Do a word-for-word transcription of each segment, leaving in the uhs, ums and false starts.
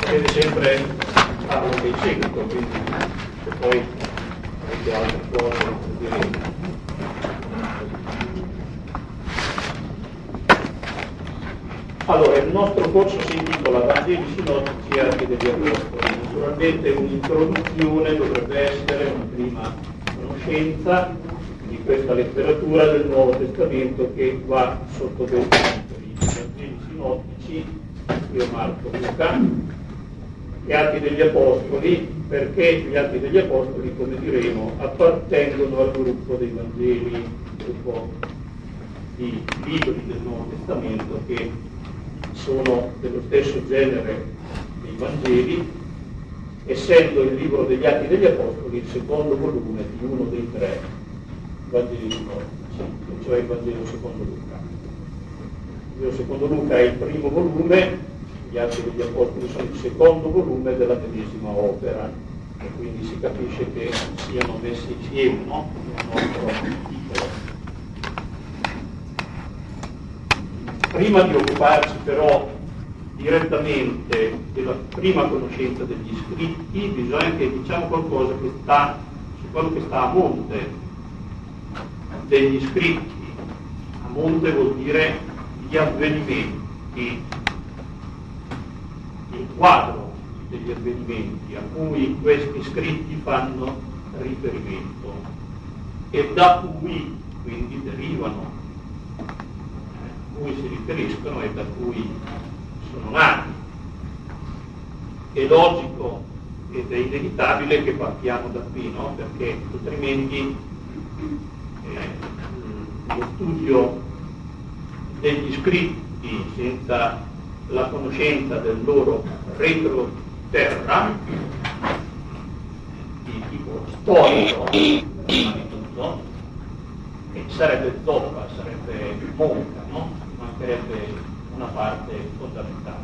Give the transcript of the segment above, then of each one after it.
deve sempre farlo in seguito, quindi se poi avete altre cose direte. Allora, il nostro corso si intitola Vangeli sinottici e Atti degli Apostoli. Naturalmente un'introduzione dovrebbe essere una prima conoscenza di questa letteratura del Nuovo Testamento che va sotto due titoli: Vangeli sinottici, io Marco Luca, e Atti degli Apostoli, perché gli Atti degli Apostoli, come diremo, appartengono al gruppo dei Vangeli, gruppo di libri del Nuovo Testamento che sono dello stesso genere dei Vangeli, essendo il libro degli Atti degli Apostoli il secondo volume di uno dei tre Vangeli sinottici, cioè il Vangelo secondo Luca. Il Vangelo secondo Luca è il primo volume, gli Atti degli Apostoli sono il secondo volume della medesima opera, e quindi si capisce che siano messi insieme, no? Il nostro titolo. Prima di occuparci però direttamente della prima conoscenza degli scritti, bisogna che diciamo qualcosa che sta su quello che sta a monte degli scritti. A monte vuol dire gli avvenimenti, il quadro degli avvenimenti a cui questi scritti fanno riferimento e da cui quindi derivano, cui si riferiscono e da cui sono nati. È logico ed è inevitabile che partiamo da qui, no? Perché altrimenti eh, lo studio degli scritti senza la conoscenza del loro retroterra di tipo storico, prima di tutto, e sarebbe zoppa, sarebbe monca, no? Mancherebbe una parte fondamentale.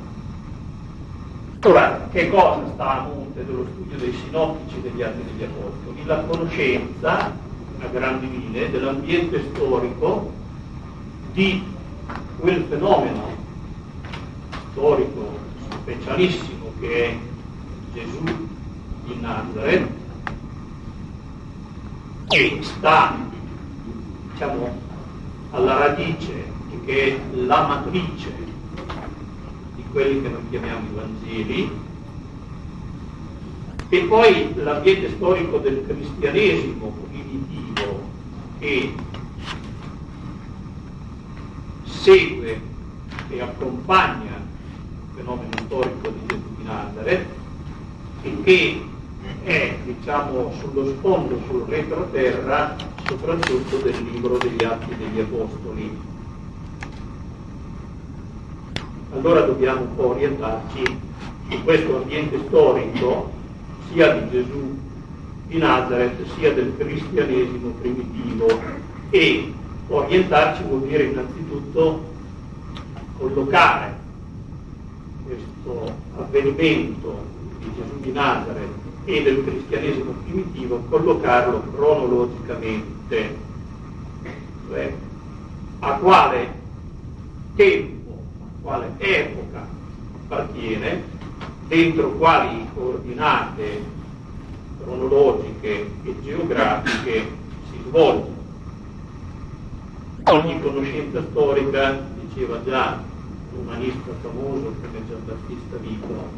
Ora, che cosa sta a monte dello studio dei sinottici degli Atti degli Apostoli? La conoscenza, a grandi linee, dell'ambiente storico di quel fenomeno storico specialissimo che è Gesù di Nazareth, che sta, diciamo, alla radice, che è la matrice di quelli che noi chiamiamo i Vangeli, e poi l'ambiente storico del cristianesimo primitivo che segue e accompagna il fenomeno storico di Gesù di Nazareth e che è, diciamo, sullo sfondo, sul retroterra, soprattutto del libro degli Atti degli Apostoli. Allora dobbiamo un po' orientarci su questo ambiente storico, sia di Gesù di Nazareth, sia del cristianesimo primitivo, e orientarci vuol dire innanzitutto collocare questo avvenimento di Gesù di Nazareth e del cristianesimo primitivo, collocarlo cronologicamente, cioè a quale tempo, quale epoca appartiene, dentro quali coordinate cronologiche e geografiche si svolge. Ogni conoscenza storica, diceva già un umanista famoso come Giambattista Vico,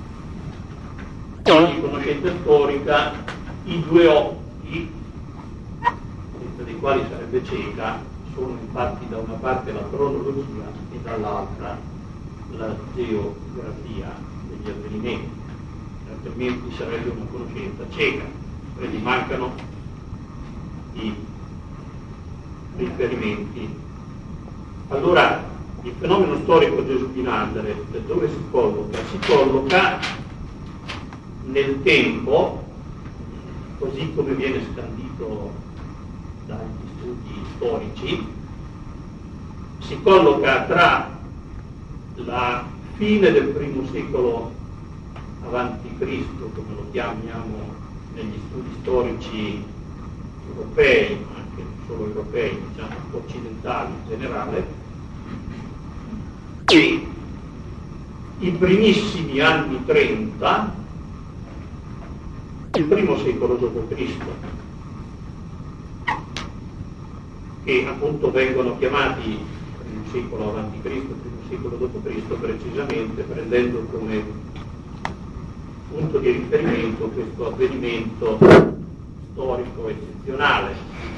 ogni conoscenza storica, i due occhi, senza dei quali sarebbe cieca, sono infatti da una parte la cronologia e dall'altra la geografia degli avvenimenti, altrimenti sarebbe una conoscenza cieca, quindi mancano i riferimenti. Allora il fenomeno storico Gesù di Nazareth dove si colloca? Si colloca nel tempo, così come viene scandito dagli studi storici, si colloca tra la fine del primo secolo avanti Cristo, come lo chiamiamo negli studi storici europei, ma anche non solo europei, diciamo occidentali in generale, e i primissimi anni trenta, il primo secolo dopo Cristo, che appunto vengono chiamati primo secolo avanti Cristo, primo secolo dopo Cristo, precisamente prendendo come punto di riferimento questo avvenimento storico eccezionale.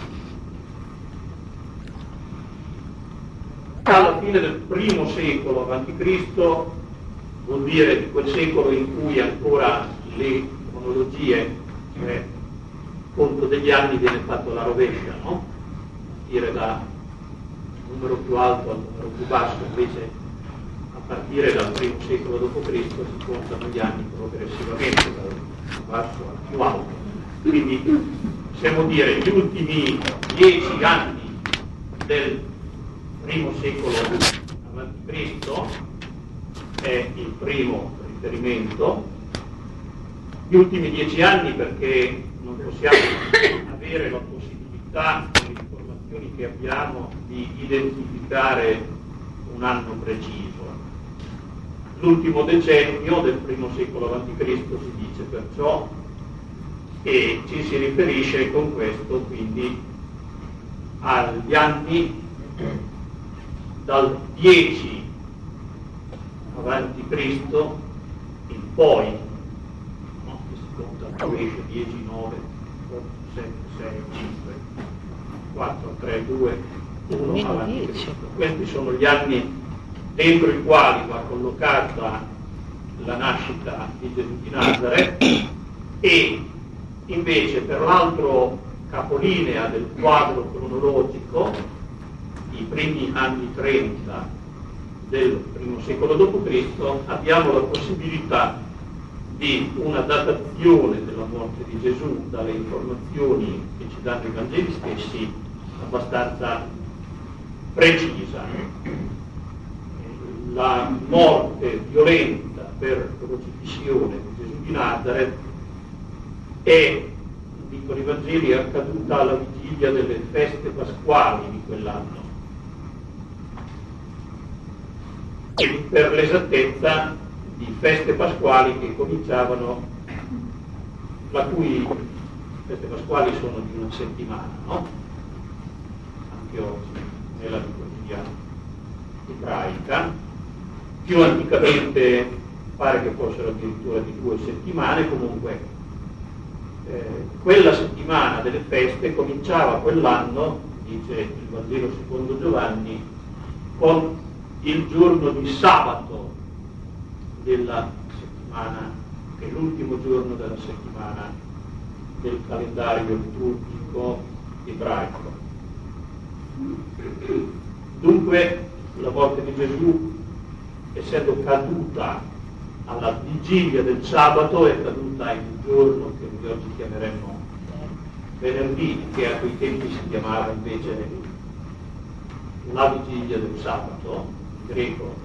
Alla fine del primo secolo avanti Cristo vuol dire di quel secolo in cui ancora le cronologie, cioè il conto degli anni viene fatto alla rovescia, no? A partire da numero più alto al numero più basso, invece a partire dal primo secolo dopo Cristo si contano gli anni progressivamente dal più basso al più alto. Quindi possiamo dire gli ultimi dieci anni del primo secolo avanti Cristo è il primo riferimento. Gli ultimi dieci anni perché non possiamo avere la possibilità con le informazioni che abbiamo di identificare un anno preciso. L'ultimo decennio del primo secolo avanti Cristo si dice perciò, e ci si riferisce con questo quindi agli anni dal dieci avanti Cristo in poi, no? Che si conta rovescio dieci, nove, otto, sette, sei, cinque, quattro, tre, due, uno avanti Cristo. Questi sono gli anni dentro i quali va collocata la nascita di Gesù di Nazareth, e invece per l'altro capolinea del quadro cronologico, i primi anni trenta del primo secolo dopo Cristo, abbiamo la possibilità di una datazione della morte di Gesù dalle informazioni che ci danno i Vangeli stessi abbastanza precisa. La morte violenta per crocifissione di Gesù di Nazareth è, dicono i Vangeli, è accaduta alla vigilia delle feste pasquali di quell'anno. E per l'esattezza di feste pasquali che cominciavano, la cui feste pasquali sono di una settimana, no? Anche oggi nella vita quotidiana ebraica. Più anticamente pare che fossero addirittura di due settimane. Comunque eh, quella settimana delle feste cominciava quell'anno, dice il Vangelo secondo Giovanni, con il giorno di sabato della settimana, che è l'ultimo giorno della settimana del calendario liturgico ebraico. Dunque la morte di Gesù, essendo caduta alla vigilia del sabato, è caduta in un giorno che noi oggi chiameremmo venerdì, che a quei tempi si chiamava invece la vigilia del sabato, in greco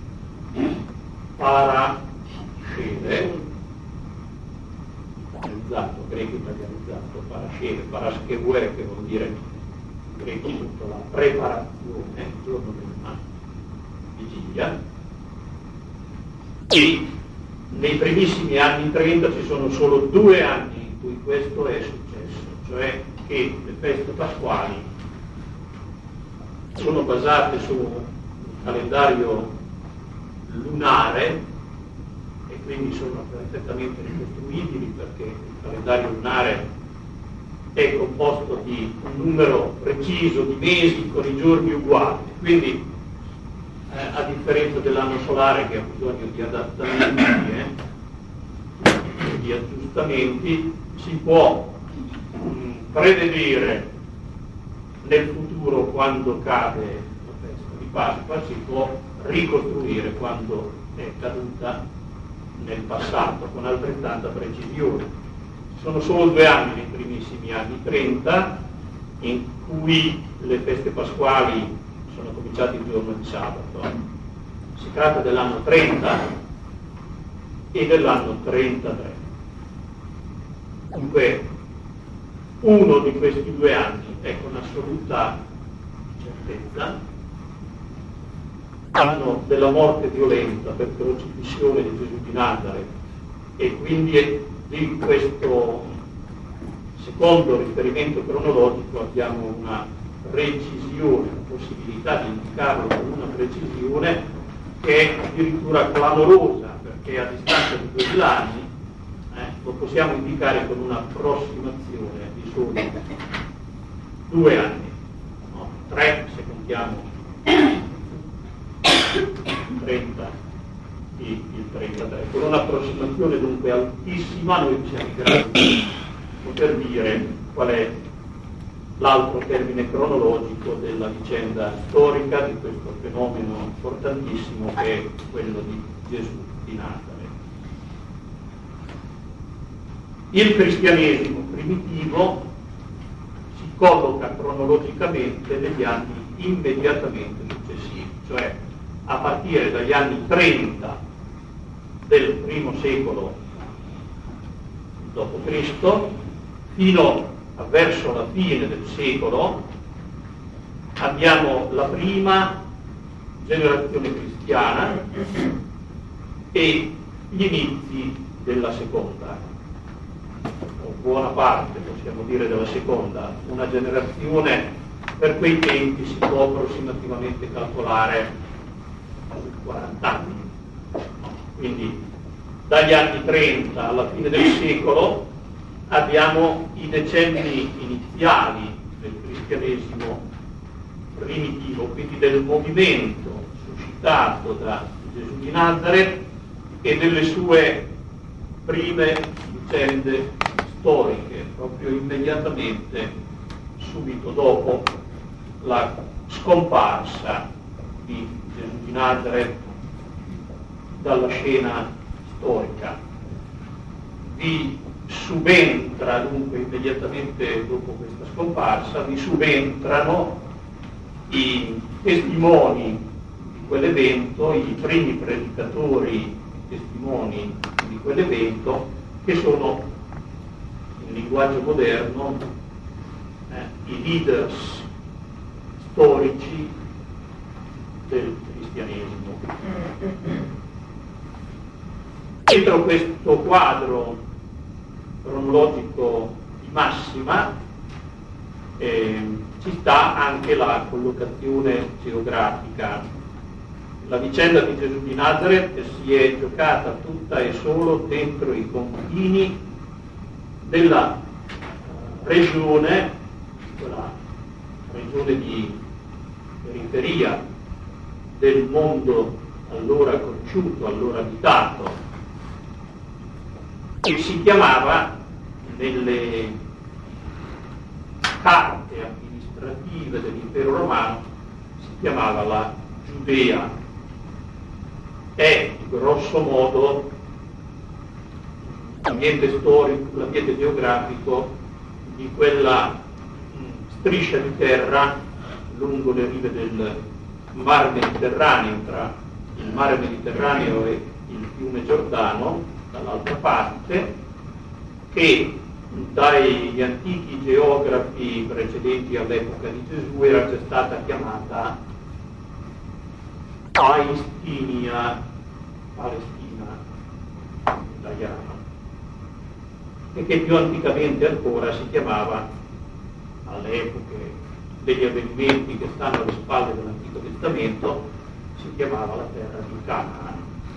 parasceve, italianizzato, greco italianizzato, parasceve, paraschevue, che vuol dire in greco tutta la preparazione, il giorno della vigilia. E nei primissimi anni trenta ci sono solo due anni in cui questo è successo, cioè che le feste pasquali sono basate su un calendario lunare e quindi sono perfettamente ricostruibili, perché il calendario lunare è composto di un numero preciso di mesi con i giorni uguali, quindi Eh, a differenza dell'anno solare che ha bisogno di adattamenti e eh, di aggiustamenti, si può mh, prevedere nel futuro quando cade la festa di Pasqua, si può ricostruire quando è caduta nel passato con altrettanta precisione. Sono solo due anni, nei primissimi anni trenta, in cui le feste pasquali sono cominciati il giorno di sabato. Si tratta dell'anno trenta e dell'anno trentatré. Dunque uno di questi due anni è con assoluta certezza l'anno della morte violenta per crocifissione di Gesù di Nazareth, e quindi di questo secondo riferimento cronologico abbiamo una precisione, la possibilità di indicarlo con una precisione che è addirittura clamorosa, perché a distanza di duemila anni eh, lo possiamo indicare con un'approssimazione di soli due anni, no, tre se contiamo trenta, il, il trentatré. Con un'approssimazione dunque altissima noi siamo in grado di poter dire qual è l'altro termine cronologico della vicenda storica di questo fenomeno importantissimo che è quello di Gesù di Nazareth. Il cristianesimo primitivo si colloca cronologicamente negli anni immediatamente successivi, cioè a partire dagli anni trenta del primo secolo dopo Cristo fino a verso la fine del secolo abbiamo la prima generazione cristiana e gli inizi della seconda, o buona parte possiamo dire della seconda. Una generazione per quei tempi si può approssimativamente calcolare quaranta anni, quindi dagli anni trenta alla fine del secolo abbiamo i decenni iniziali del cristianesimo primitivo, quindi del movimento suscitato da Gesù di Nazareth e delle sue prime vicende storiche, proprio immediatamente subito dopo la scomparsa di Gesù di Nazareth dalla scena storica. Vi subentra dunque immediatamente dopo questa scomparsa, vi subentrano i testimoni di quell'evento, i primi predicatori testimoni di quell'evento, che sono in linguaggio moderno eh, i leaders storici del cristianesimo. Dentro questo quadro cronologico di massima eh, ci sta anche la collocazione geografica. La vicenda di Gesù di Nazareth si è giocata tutta e solo dentro i confini della regione, quella regione di periferia del mondo allora conosciuto, allora abitato, che si chiamava nelle carte amministrative dell'impero romano, si chiamava la Giudea. È grosso modo l'ambiente storico, l'ambiente geografico di quella striscia di terra lungo le rive del Mar Mediterraneo, tra il Mare Mediterraneo e il fiume Giordano, dall'altra parte, che dagli antichi geografi precedenti all'epoca di Gesù era già stata chiamata Palestina, Palestina italiana, e che più anticamente ancora si chiamava, alle epoche degli avvenimenti che stanno alle spalle dell'Antico Testamento, si chiamava la terra di Canaan.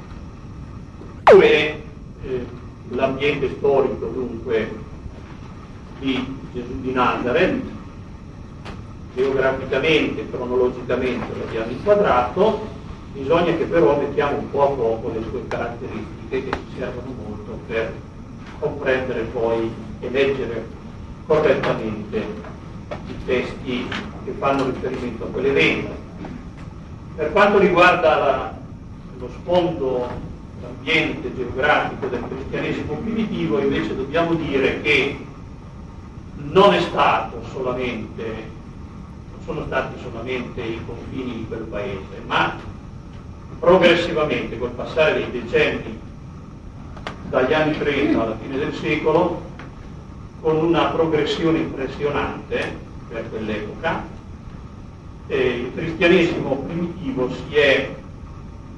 Dove eh, l'ambiente storico dunque di Gesù di Nazareth, geograficamente, cronologicamente l'abbiamo inquadrato, bisogna che però mettiamo un po' a poco le sue caratteristiche, che ci servono molto per comprendere poi e leggere correttamente i testi che fanno riferimento a quell'evento. Per quanto riguarda la, lo sfondo, l'ambiente geografico del cristianesimo primitivo, invece dobbiamo dire che non è stato solamente, non sono stati solamente i confini di quel paese, ma progressivamente, col passare dei decenni, dagli anni trenta alla fine del secolo, con una progressione impressionante per quell'epoca, eh, il cristianesimo primitivo si è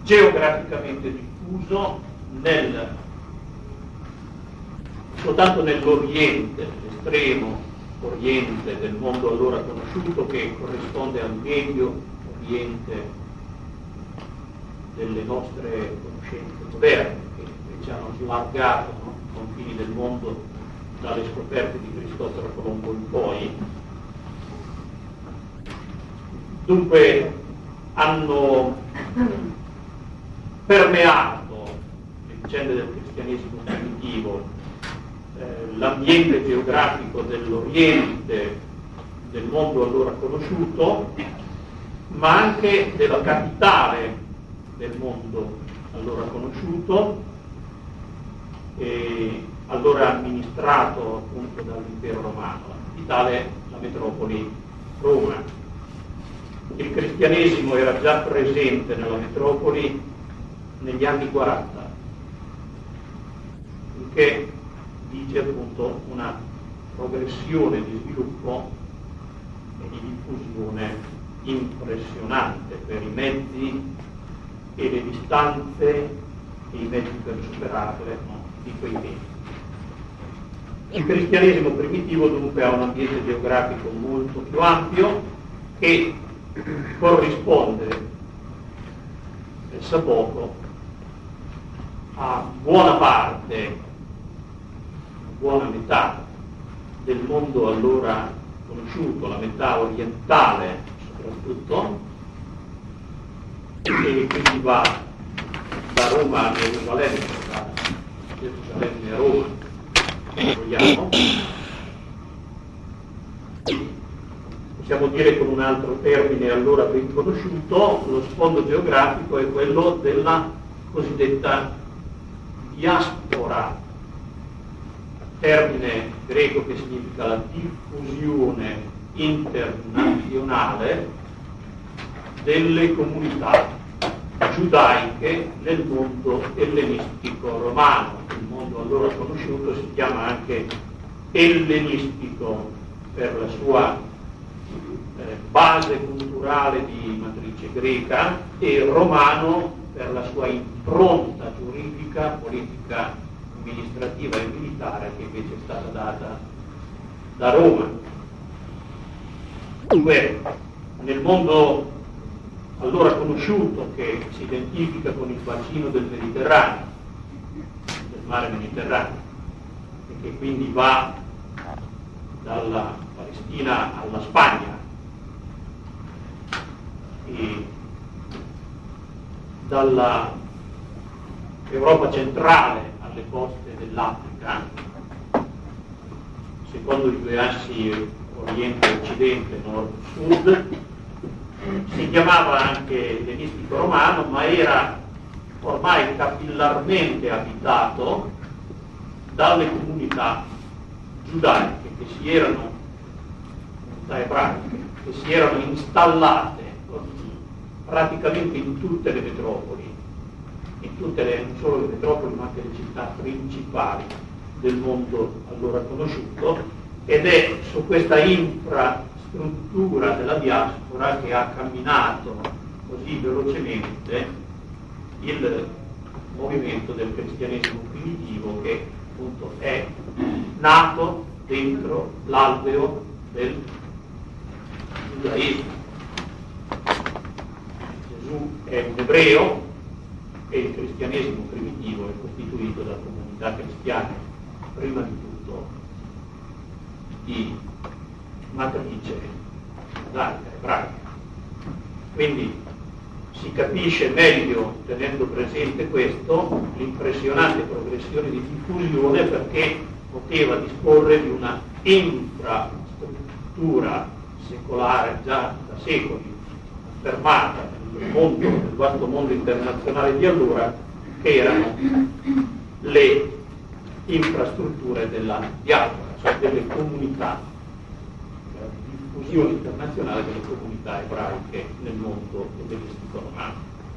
geograficamente diffuso nel, soltanto nell'Oriente, nell'estremo Oriente del mondo allora conosciuto, che corrisponde al Medio Oriente delle nostre conoscenze moderne, che invece hanno slargato, no, i confini del mondo dalle scoperte di Cristoforo Colombo in poi. Dunque hanno permeato le vicende del cristianesimo primitivo, eh, l'ambiente geografico dell'Oriente, del mondo allora conosciuto, ma anche della capitale del mondo allora conosciuto, e allora amministrato appunto dall'impero romano, la capitale, la metropoli Roma. Il cristianesimo era già presente nella metropoli negli anni quaranta, il che dice appunto una progressione di sviluppo e di diffusione impressionante per i mezzi e le distanze e i mezzi per superarle, no, di quei tempi. Il cristianesimo primitivo dunque ha un ambiente geografico molto più ampio che corrisponde, pensa poco, a buona parte, buona metà del mondo allora conosciuto, la metà orientale soprattutto, e quindi va da Roma a Gerusalemme, da Gerusalemme a Roma, se vogliamo. Possiamo dire con un altro termine allora ben conosciuto, lo sfondo geografico è quello della cosiddetta diaspora, termine greco che significa la diffusione internazionale delle comunità giudaiche nel mondo ellenistico romano. Il mondo allora conosciuto si chiama anche ellenistico per la sua eh, base culturale di matrice greca, e romano per la sua impronta giuridica, politica, amministrativa e militare, che invece è stata data da Roma. Dunque, nel mondo allora conosciuto, che si identifica con il bacino del Mediterraneo, del mare Mediterraneo, e che quindi va dalla Palestina alla Spagna e dalla Europa centrale alle coste dell'Africa, secondo i due assi Oriente-Occidente, Nord-Sud. Si chiamava anche ellenistico romano, ma era ormai capillarmente abitato dalle comunità giudaiche che si erano, comunità ebraiche, che si erano installate praticamente in tutte le metropoli, in tutte le, non solo le metropoli ma anche le città principali del mondo allora conosciuto, ed è su questa infrastruttura della diaspora che ha camminato così velocemente il movimento del cristianesimo primitivo, che appunto è nato dentro l'alveo del giudaismo. Gesù è un ebreo e il cristianesimo primitivo è costituito da comunità cristiane, prima di tutto di matrice giudaica, ebraica. Quindi si capisce meglio, tenendo presente questo, l'impressionante progressione di diffusione, perché poteva disporre di una infrastruttura secolare già da secoli affermata nel mondo, nel vasto mondo internazionale di allora, che erano le infrastrutture della diaspora, cioè delle comunità, la diffusione internazionale delle comunità ebraiche nel mondo ellenistico romano.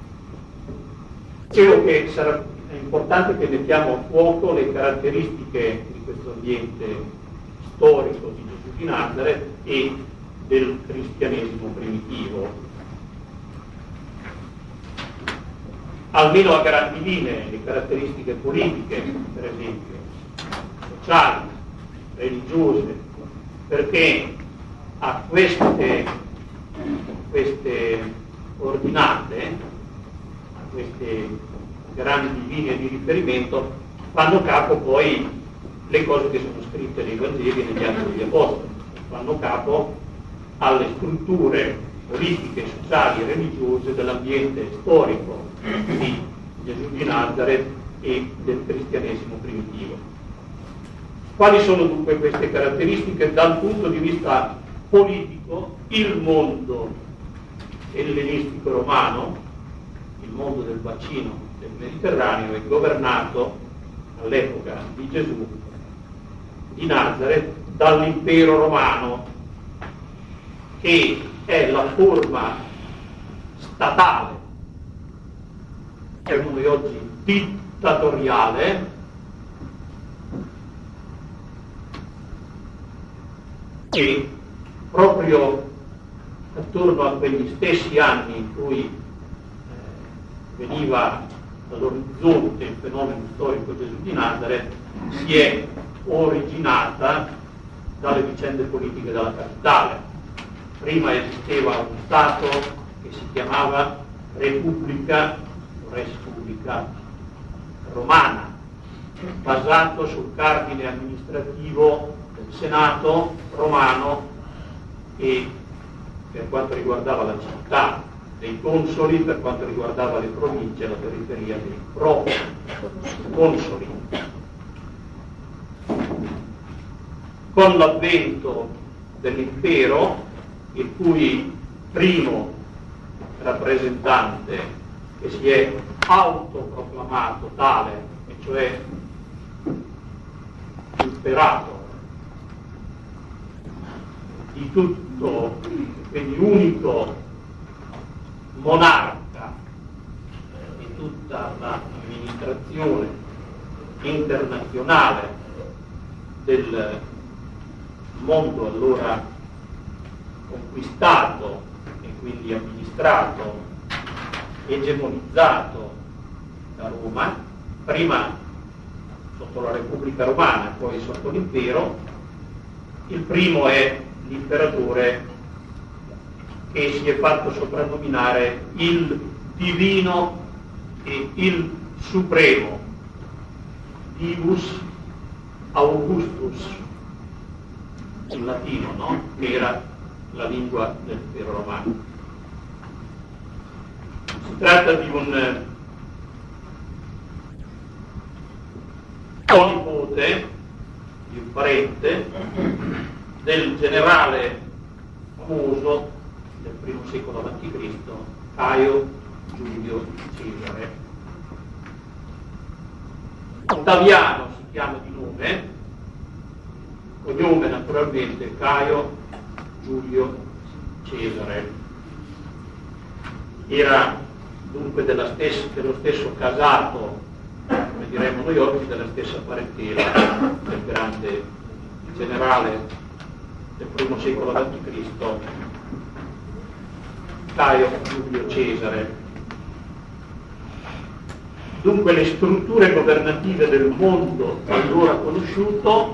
Dicevo che sarà importante che mettiamo a fuoco le caratteristiche di questo ambiente storico di Gesù di Nazaret e del cristianesimo primitivo. almeno a grandi linee, le caratteristiche politiche, per esempio, sociali, religiose, perché a queste, queste ordinate, a queste grandi linee di riferimento, fanno capo poi le cose che sono scritte nei Vangeli e negli Atti degli Apostoli, fanno capo alle strutture politiche, sociali e religiose dell'ambiente storico di Gesù di Nazareth e del cristianesimo primitivo. Quali sono dunque queste caratteristiche dal punto di vista politico? Il mondo ellenistico romano, il mondo del bacino del Mediterraneo, è governato all'epoca di Gesù di Nazareth dall'impero romano, che è la forma statale, che noi oggi dittatoriale, e proprio attorno a quegli stessi anni in cui eh, veniva all'orizzonte il fenomeno storico Gesù di Nazareth, si è originata dalle vicende politiche della capitale. Prima esisteva uno Stato che si chiamava Repubblica, Res Publica Romana, basato sul cardine amministrativo del Senato romano e, per quanto riguardava la città, dei consoli, per quanto riguardava le province, la periferia dei pro-consoli. Con l'avvento dell'impero, il cui primo rappresentante, che si è autoproclamato tale, e cioè imperator di tutto, quindi unico monarca di tutta l'amministrazione internazionale del mondo allora conquistato e quindi amministrato, egemonizzato da Roma, prima sotto la Repubblica Romana, poi sotto l'impero. Il primo è l'imperatore che si è fatto soprannominare il divino e il supremo, Divus Augustus, in latino, no? Che era la lingua dell'impero romano. Si tratta di un nipote, di un parente del generale famoso del primo secolo avanti Cristo, Caio Giulio Cesare. Ottaviano si chiama di nome, cognome naturalmente Caio Giulio Cesare. Era dunque della stessa, dello stesso casato, come diremmo noi oggi, della stessa parentela del grande generale del primo secolo avanti Cristo, Caio Giulio Cesare. Dunque le strutture governative del mondo allora conosciuto,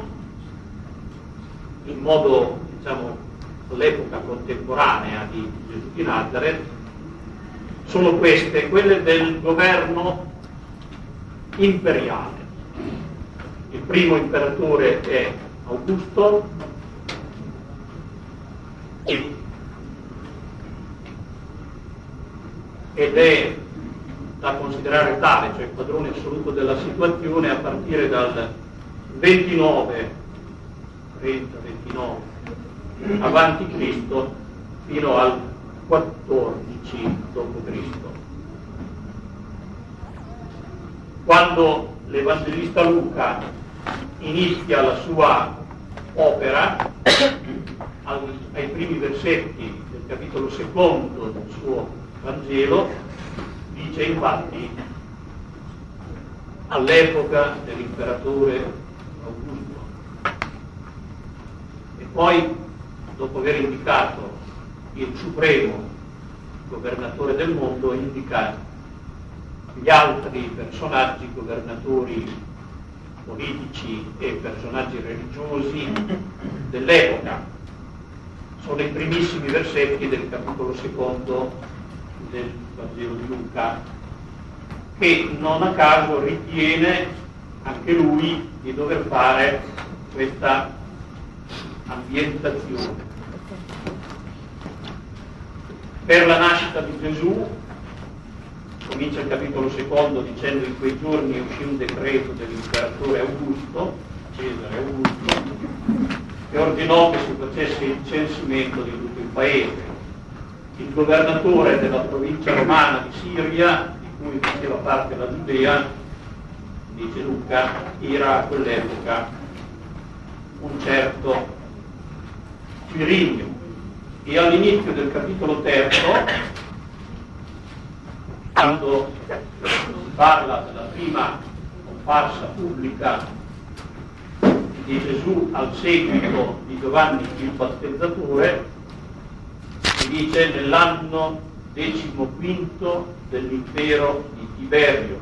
in modo, diciamo, all'epoca contemporanea di Gesù di Nazareth, sono queste, quelle del governo imperiale. Il primo imperatore è Augusto, ed è da considerare tale, cioè il padrone assoluto della situazione, a partire dal ventinove, trenta ventinove avanti Cristo fino al quattordici dopo Cristo. Quando l'Evangelista Luca inizia la sua opera, ai primi versetti del capitolo secondo del suo Vangelo, dice infatti: all'epoca dell'imperatore Augusto. E poi, dopo aver indicato il supremo governatore del mondo, indica gli altri personaggi, governatori politici e personaggi religiosi dell'epoca. Sono i primissimi versetti del capitolo secondo del Vangelo di Luca, che non a caso ritiene anche lui di dover fare questa ambientazione. Per la nascita di Gesù comincia il capitolo secondo dicendo: in quei giorni uscì un decreto dell'imperatore Augusto, Cesare Augusto, che ordinò che si facesse il censimento di tutto il paese. Il governatore della provincia romana di Siria, di cui faceva parte la Giudea, dice Luca, era a quell'epoca un certo Quirinio. E all'inizio del capitolo terzo, quando si parla della prima comparsa pubblica di Gesù al seguito di Giovanni il Battezzatore, si dice nell'anno decimoquinto dell'impero di Tiberio.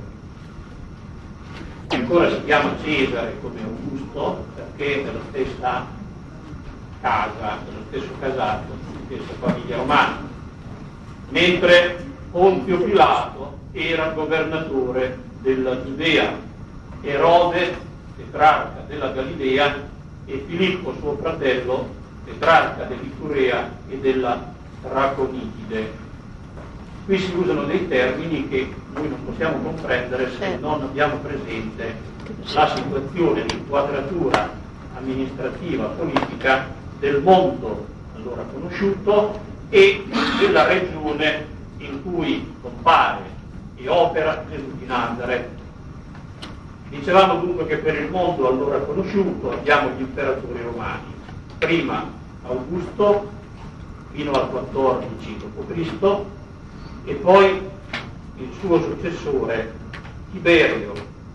Ancora si chiama Cesare come Augusto perché è della stessa casa, dello stesso casato, della stessa famiglia romana, mentre Pontio Pilato era governatore della Giudea, Erode tetrarca della Galilea e Filippo suo fratello tetrarca dell'Iturea e della Traconitide. Qui si usano dei termini che noi non possiamo comprendere se non abbiamo presente la situazione, l'inquadratura amministrativa, politica del mondo allora conosciuto e della regione in cui compare e opera Gesù di Nazaret. Dicevamo dunque che per il mondo allora conosciuto abbiamo gli imperatori romani, prima Augusto fino al quattordici dopo Cristo e poi il suo successore Tiberio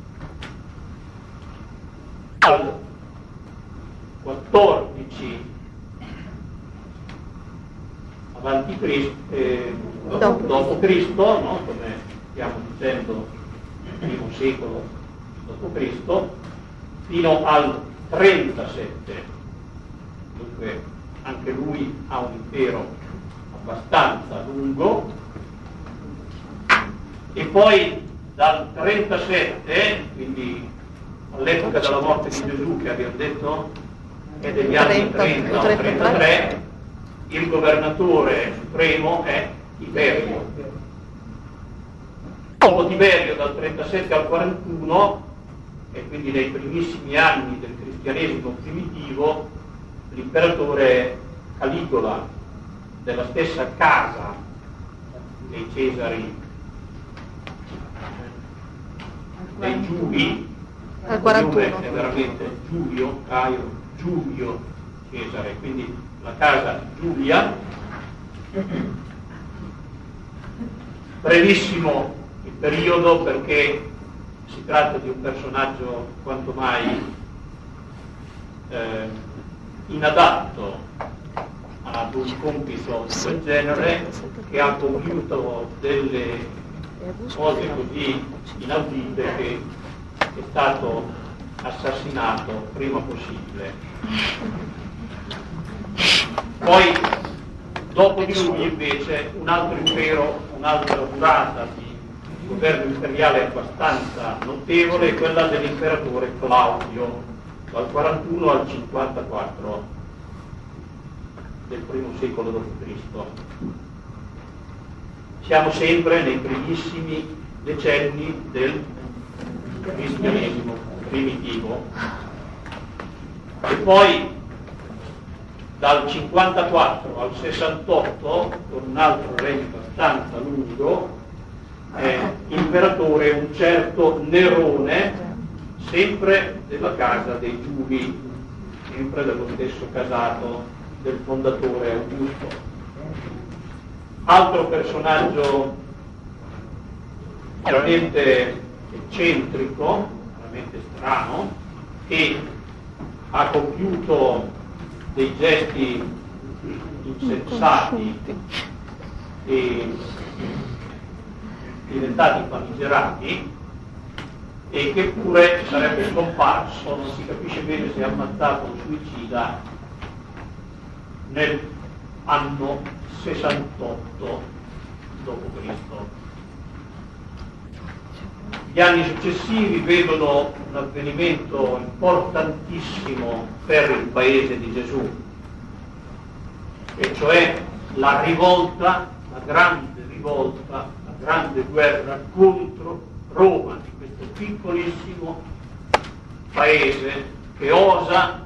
al quattordici avanti Cristo, eh, dopo, dopo Cristo, no? Come stiamo dicendo, primo secolo dopo Cristo, fino al trentasette. Dunque anche lui ha un impero abbastanza lungo, e poi dal trentasette, quindi all'epoca della morte di Gesù, che abbiamo detto è degli anni trenta o trentatré, il governatore supremo è Tiberio. Dopo Tiberio dal trentasette al quarantuno, e quindi nei primissimi anni del cristianesimo primitivo, l'imperatore Caligola, della stessa casa dei Cesari, dei Giuli, il nome è veramente Giulio, Caio, Giulio Cesare, quindi la casa Giulia. Brevissimo il periodo perché si tratta di un personaggio quanto mai eh, inadatto ad un compito di quel genere, che ha compiuto delle cose così inaudite che è stato assassinato prima possibile. Poi dopo di lui invece un altro impero, un'altra durata di governo imperiale abbastanza notevole è quella dell'imperatore Claudio, dal quarantuno al cinquantaquattro del primo secolo dopo Cristo. Siamo sempre nei primissimi decenni del cristianesimo primitivo. E poi dal cinquantaquattro al sessantotto, con un altro regno abbastanza lungo, è imperatore un certo Nerone, sempre della casa dei Giuli, sempre dello stesso casato del fondatore Augusto. Altro personaggio veramente eccentrico, veramente strano, che ha compiuto dei gesti insensati e diventati famigerati e che pure sarebbe scomparso, non si capisce bene se è ammazzato o suicida, nell'anno sessantotto dopo Cristo. Gli anni successivi vedono un avvenimento importantissimo per il paese di Gesù, e cioè la rivolta, la grande rivolta, la grande guerra contro Roma, di questo piccolissimo paese che osa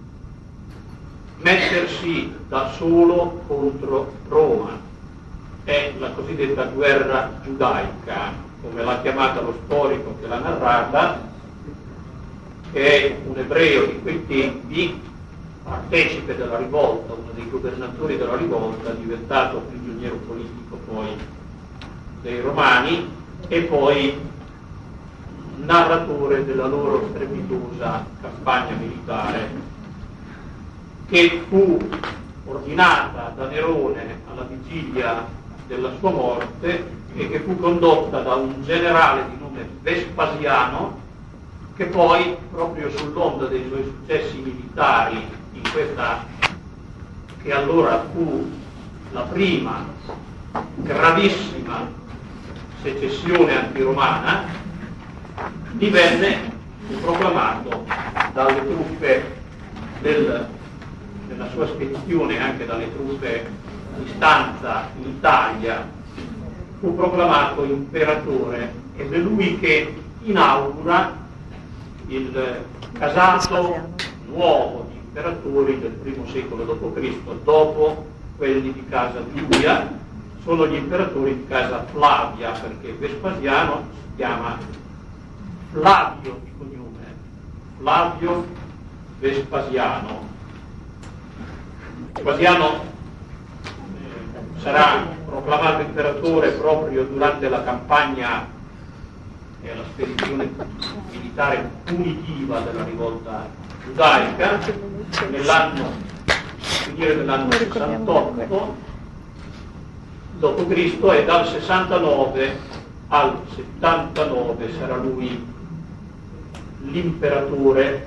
mettersi da solo contro Roma. È la cosiddetta guerra giudaica, come l'ha chiamata lo storico che l'ha narrata, che è un ebreo di quei tempi, partecipe della rivolta, uno dei governatori della rivolta, diventato prigioniero politico poi dei Romani e poi narratore della loro strepitosa campagna militare, che fu ordinata da Nerone alla vigilia della sua morte e che fu condotta da un generale di nome Vespasiano, che poi, proprio sull'onda dei suoi successi militari in questa che allora fu la prima gravissima secessione antiromana, divenne, fu proclamato dalle truppe del, della sua spedizione, anche dalle truppe di stanza in Italia, fu proclamato imperatore, ed è lui che inaugura il casato nuovo di imperatori del primo secolo dopo Cristo, dopo quelli di casa Giulia. Sono gli imperatori di casa Flavia, perché Vespasiano si chiama Flavio di cognome, Flavio Vespasiano. Vespasiano eh, sarà proclamato imperatore proprio durante la campagna e la spedizione militare punitiva della rivolta giudaica, nell'anno, finire dell'anno sessantotto dopo Cristo, e dal sessantanove al settantanove sarà lui l'imperatore.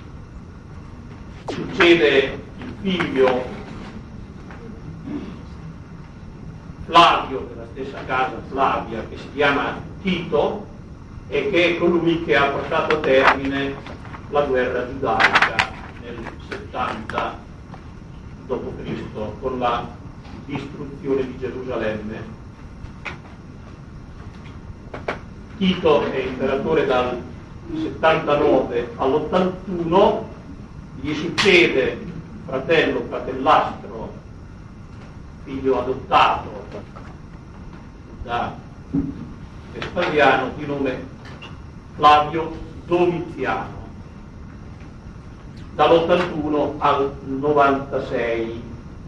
Succede il figlio Flavio, della stessa casa Flavia, che si chiama Tito, e che è colui che ha portato a termine la guerra giudaica nel settanta dopo Cristo con la distruzione di Gerusalemme. Tito è imperatore dal settantanove all'ottantuno, gli succede fratello fratellastro, figlio adottato da Vespasiano, di nome Flavio Domiziano, dall'ottantuno al novantasei.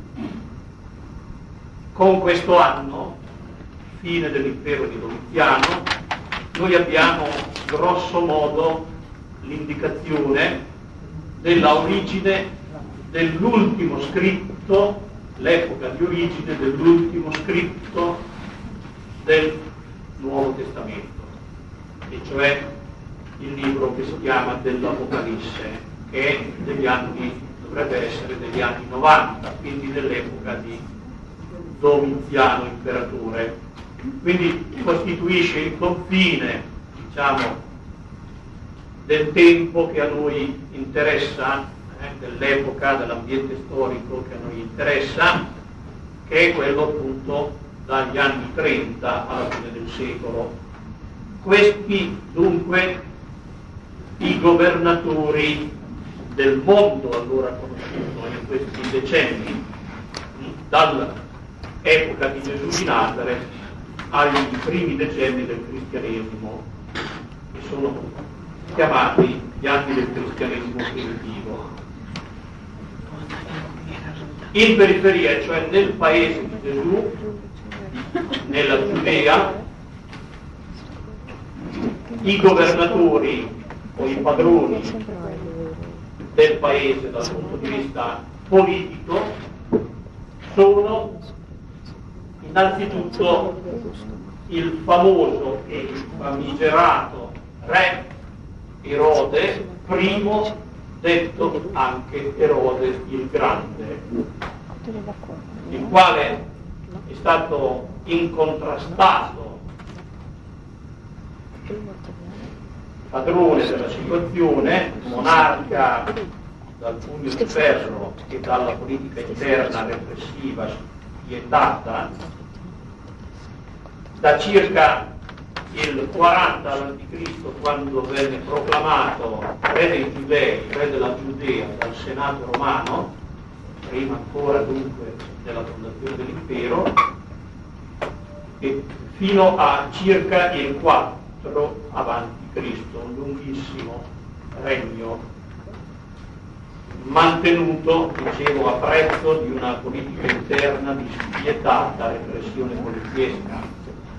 Con questo anno, fine dell'impero di Domiziano, noi abbiamo grosso modo l'indicazione della origine dell'ultimo scritto, l'epoca di origine dell'ultimo scritto del Nuovo Testamento, e cioè il libro che si chiama dell'Apocalisse, che è degli anni, dovrebbe essere degli anni novanta, quindi dell'epoca di Domiziano imperatore. Quindi costituisce il confine, diciamo, del tempo che a noi interessa, eh, dell'epoca, dell'ambiente storico che a noi interessa, che è quello appunto dagli anni trenta alla fine del secolo. Questi dunque i governatori del mondo allora conosciuto in questi decenni, dall'epoca di Gesù di Nazareth ai primi decenni del cristianesimo, che sono chiamati gli anni del cristianesimo primitivo. In periferia, cioè nel paese di Gesù, nella Giudea, i governatori o i padroni del paese dal punto di vista politico sono innanzitutto il famoso e famigerato re Erode primo, detto anche Erode il Grande, il quale è stato incontrastato padrone della situazione, monarca dal pugno di ferro e dalla politica interna repressiva spietata, da circa il quaranta all'antico Cristo, quando venne proclamato re dei Giudei, re della Giudea dal Senato romano, prima ancora dunque della fondazione dell'impero, e fino a circa il quattro avanti Cristo, un lunghissimo regno mantenuto, dicevo, a prezzo di una politica interna di spietata repressione poliziesca.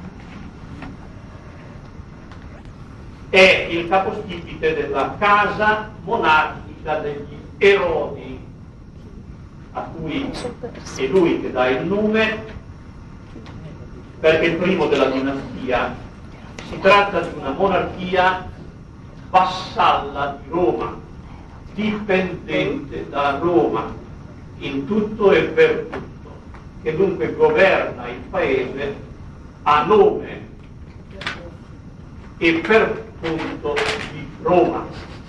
È il capostipite della casa monarchica degli Erodi, a cui è lui che dà il nome, perché è il primo della dinastia. Si tratta di una monarchia vassalla di Roma, dipendente da Roma in tutto e per tutto, che dunque governa il paese a nome e per conto di Roma.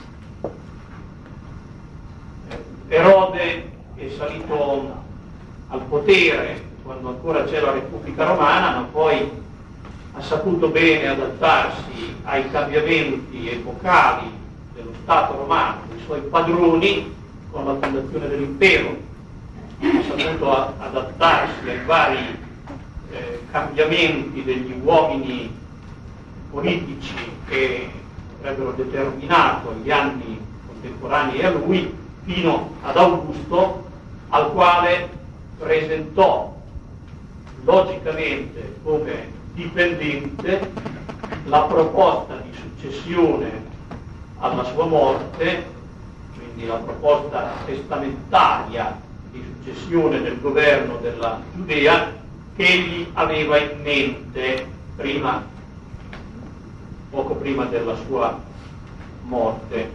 Erode è salito al potere quando ancora c'è la Repubblica Romana, ma poi ha saputo bene adattarsi ai cambiamenti epocali dello Stato romano, dei suoi padroni, con la fondazione dell'impero. Ha saputo a- adattarsi ai vari eh, cambiamenti degli uomini politici che avrebbero determinato gli anni contemporanei a lui, fino ad Augusto, al quale presentò logicamente come dipendente la proposta di successione alla sua morte, quindi la proposta testamentaria di successione del governo della Giudea che egli aveva in mente prima, poco prima della sua morte.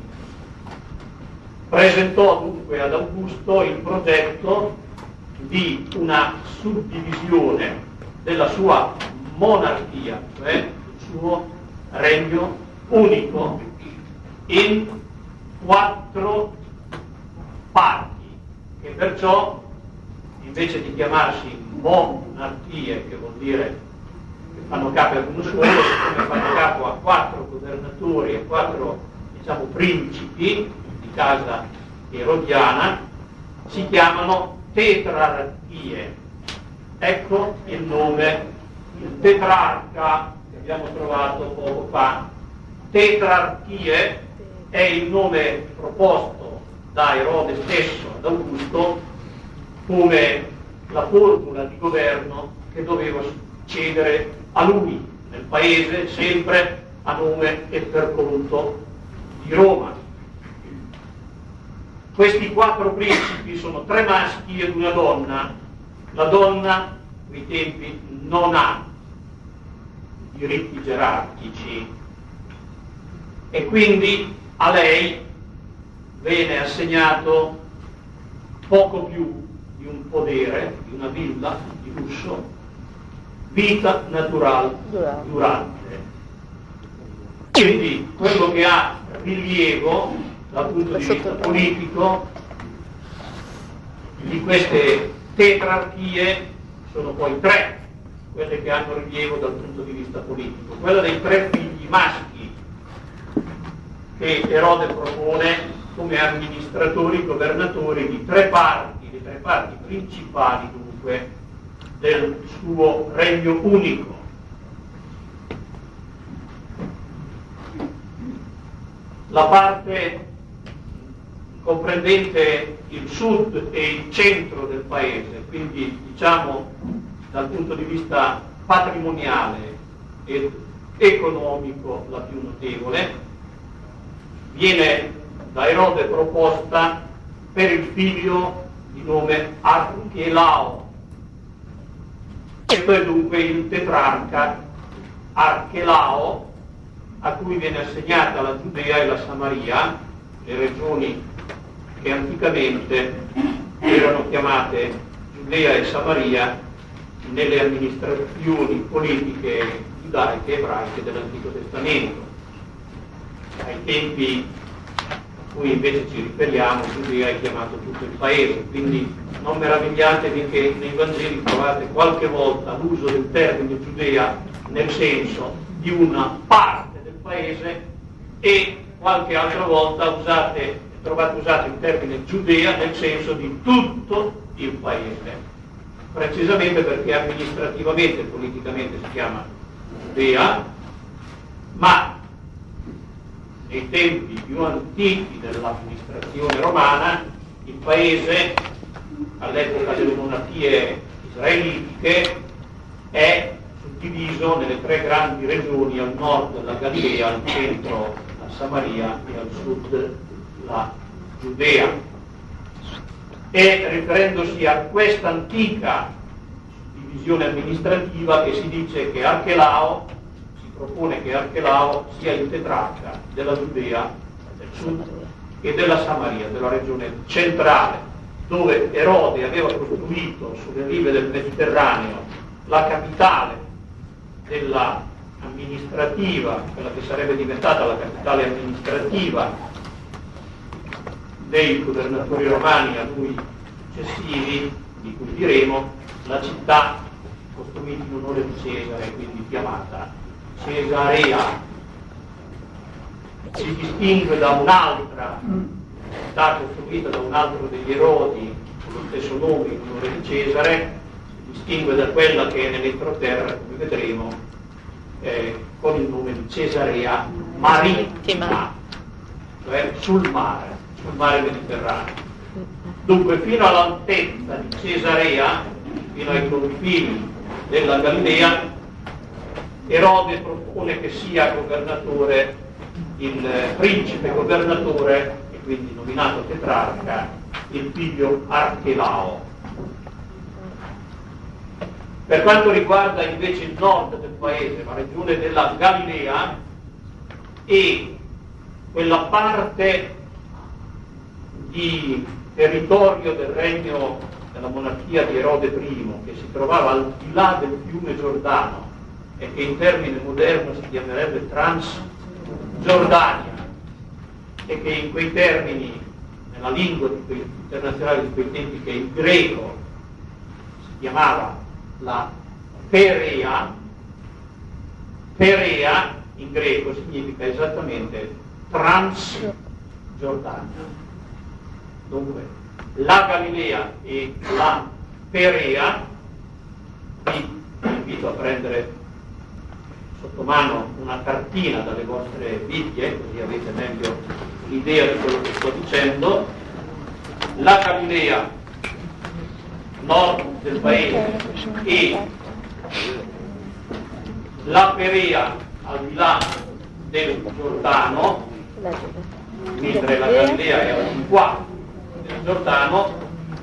Presentò dunque ad Augusto il progetto di una suddivisione della sua monarchia, cioè il suo regno unico, in quattro parti, che perciò, invece di chiamarsi monarchie, che vuol dire che fanno capo ad uno solo, come fanno capo a quattro governatori, a quattro, diciamo, principi di casa erodiana, si chiamano tetrarchie. Ecco il nome, il tetrarca che abbiamo trovato poco fa. Tetrarchie è il nome proposto da Erode stesso ad Augusto come la formula di governo che doveva succedere a lui nel paese, sempre a nome e per conto di Roma. Questi quattro principi sono tre maschi ed una donna. La donna, quei tempi, non ha diritti gerarchici e quindi a lei viene assegnato poco più di un podere, di una villa di lusso, vita naturale durante. Quindi quello che ha rilievo dal punto di vista politico di queste tetrarchie sono poi tre, quelle che hanno rilievo dal punto di vista politico. Quella dei tre figli maschi che Erode propone come amministratori, governatori di tre parti, le tre parti principali dunque del suo regno unico. La parte comprendente il sud e il centro del paese, quindi diciamo dal punto di vista patrimoniale ed economico la più notevole, viene da Erode proposta per il figlio di nome Archelao. Questo è dunque il tetrarca Archelao, a cui viene assegnata la Giudea e la Samaria, le regioni che anticamente erano chiamate Giudea e Samaria nelle amministrazioni politiche giudaiche e ebraiche dell'Antico Testamento. Ai tempi a cui invece ci riferiamo, Giudea è chiamato tutto il paese, quindi non meravigliatevi che nei Vangeli trovate qualche volta l'uso del termine Giudea nel senso di una parte del paese e qualche altra volta usate, trovate usato il termine Giudea nel senso di tutto il paese, precisamente perché amministrativamente e politicamente si chiama Giudea, ma nei tempi più antichi dell'amministrazione romana il paese, all'epoca delle monarchie israelitiche, è suddiviso nelle tre grandi regioni: al nord la Galilea, al centro la Samaria e al sud la Giudea. E riferendosi a questa antica divisione amministrativa che si dice che Archelao, si propone che Archelao sia il tetrarca della Giudea del sud e della Samaria, della regione centrale, dove Erode aveva costruito sulle rive del Mediterraneo la capitale della amministrativa, quella che sarebbe diventata la capitale amministrativa dei governatori romani a lui successivi, di cui diremo, la città costruita in onore di Cesare, quindi chiamata Cesarea. Si distingue da un'altra città costruita da un altro degli erodi con lo stesso nome in onore di Cesare, si distingue da quella che è nell'entroterra, come vedremo, eh, con il nome di Cesarea Marittima, cioè sul mare, sul mare Mediterraneo. Dunque, fino all'altezza di Cesarea, fino ai confini della Galilea, Erode propone che sia governatore, il principe governatore, e quindi nominato tetrarca, il figlio Archelao. Per quanto riguarda invece il nord del paese, la regione della Galilea e quella parte di territorio del regno della monarchia di Erode I che si trovava al di là del fiume Giordano e che in termine moderno si chiamerebbe Transgiordania, e che in quei termini, nella lingua di quei, internazionale di quei tempi, che il greco si chiamava la Perea. Perea in greco significa esattamente Transgiordania. Dunque, la Galilea e la Perea, vi invito a prendere sotto mano una cartina dalle vostre Bibbie, così avete meglio l'idea di quello che sto dicendo. La Galilea, nord del paese, e la Perea al di là del Giordano, mentre la Galilea è al di qua del Giordano,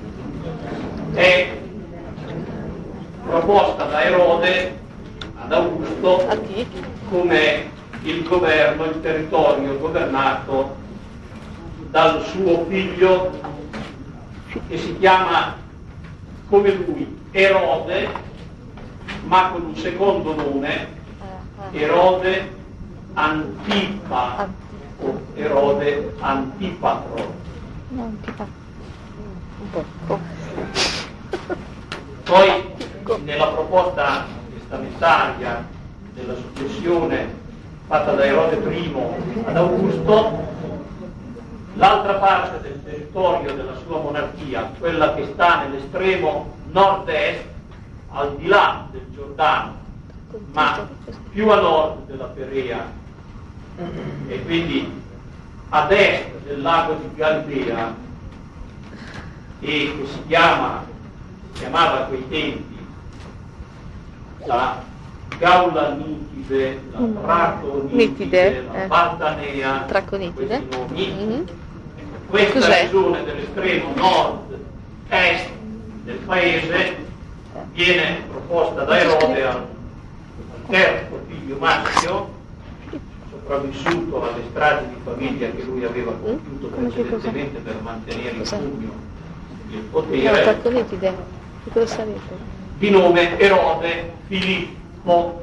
è proposta da Erode ad Augusto come il governo, il territorio governato dal suo figlio, che si chiama come lui Erode, ma con un secondo nome, Erode Antipa o Erode Antipatro. Poi nella proposta testamentaria della successione fatta da Erode I ad Augusto, l'altra parte del territorio della sua monarchia, quella che sta nell'estremo nord-est, al di là del Giordano, ma più a nord della Perea e quindi ad est del lago di Galilea, e che si chiama, si chiamava a quei tempi la Gaulanitide, la Traconitide, la Baltanea, Traconitide. questi nomi. Mm-hmm. Questa Cos'è? regione dell'estremo nord-est del paese viene proposta da Erode al, al terzo figlio maschio, sopravvissuto alle stragi di famiglia che lui aveva compiuto precedentemente per mantenere il pugno e il potere, di nome Erode Filippo.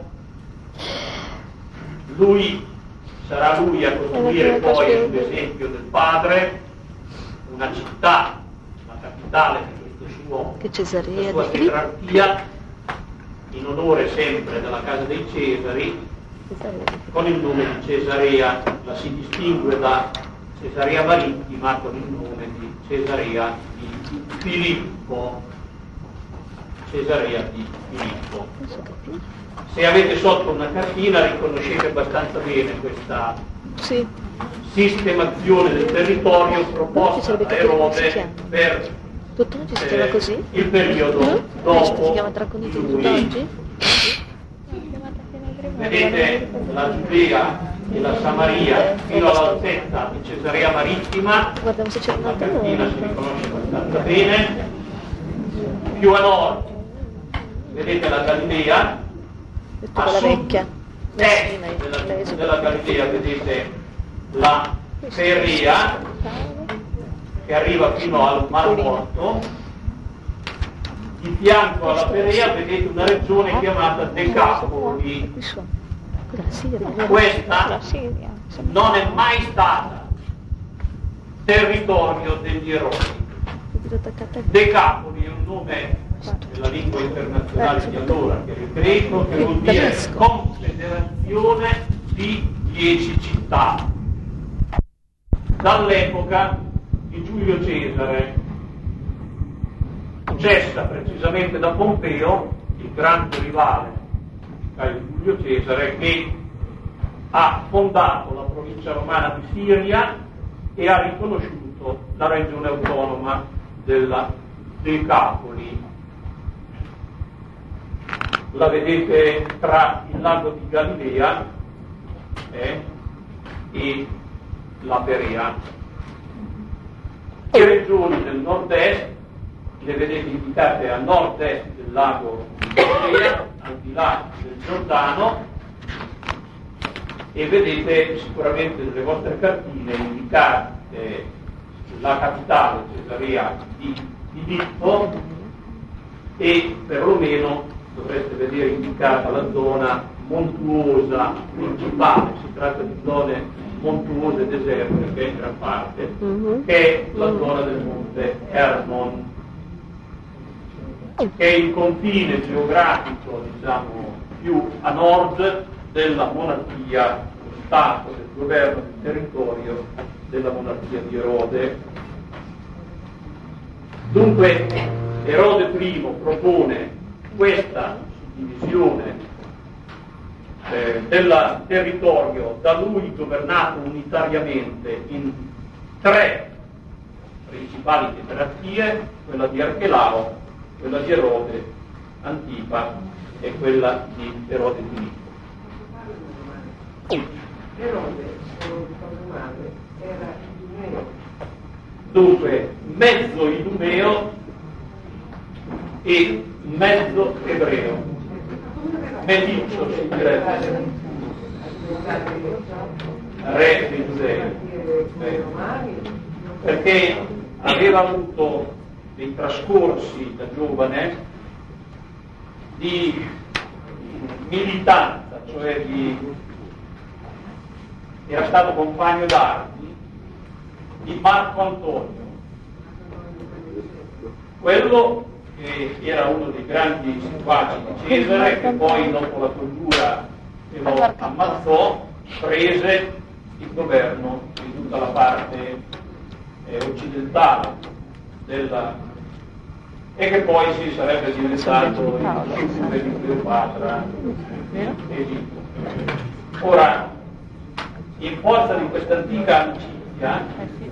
Lui sarà lui a costruire poi, sull'esempio del padre, una città, la capitale di questo suo, che Cesarea, sua gerarchia, in onore sempre della casa dei Cesari, con il nome di Cesarea. La si distingue da Cesarea Marittima con il nome di Cesarea di Filippo. Cesarea di Filippo. Se avete sotto una cartina riconoscete abbastanza bene questa sì. sistemazione del territorio proposta da Erode per eh, così? il periodo mm? dopo lui. Vedete la Giudea e la Samaria fino all'altezza di Cesarea Marittima, la cartina si riconosce abbastanza bene. Più a nord vedete la Galilea, a sud est della, della Galilea vedete la Perea che arriva fino al Mar Morto. Di fianco alla Perea vedete una regione chiamata Decapoli. Questa non è mai stata territorio degli eroi. Decapoli è un nome nella lingua internazionale di allora, che è il greco, che vuol dire confederazione di dieci città. Dall'epoca di Giulio Cesare, successa precisamente da Pompeo, il grande rivale di Giulio Cesare, che ha fondato la provincia romana di Siria e ha riconosciuto la regione autonoma della Decapoli. La vedete tra il lago di Galilea eh, e la Perea. Le regioni del nord-est le vedete indicate a nord-est del lago di Galilea, al di là del Giordano, e vedete sicuramente nelle vostre cartine indicate la capitale, Cesarea di Filippo, e perlomeno dovreste vedere indicata la zona montuosa principale. Si tratta di zone montuose deserte, che è in gran parte, mm-hmm. che è la mm-hmm. zona del monte Hermon, che è il confine geografico, diciamo, più a nord della monarchia, lo stato del governo del territorio della monarchia di Erode. Dunque Erode I propone questa suddivisione eh, del territorio da lui governato unitariamente in tre principali gerarchie, quella di Archelao, quella di Erode Antipa e quella di Erode Filippo. Erode, era idumeo. Dunque, mezzo idumeo e mezzo ebreo. Meliccio si direbbe. Re dei Giudei. Perché aveva avuto dei trascorsi da giovane di militanza, cioè di, era stato compagno d'armi di Marco Antonio, quello che era uno dei grandi seguaci di Cesare, che poi dopo la congiura che lo ammazzò prese il governo di tutta la parte eh, occidentale della, e che poi si sarebbe diventato il succube di Cleopatra in Egitto. Ora, in forza di questa antica amicizia,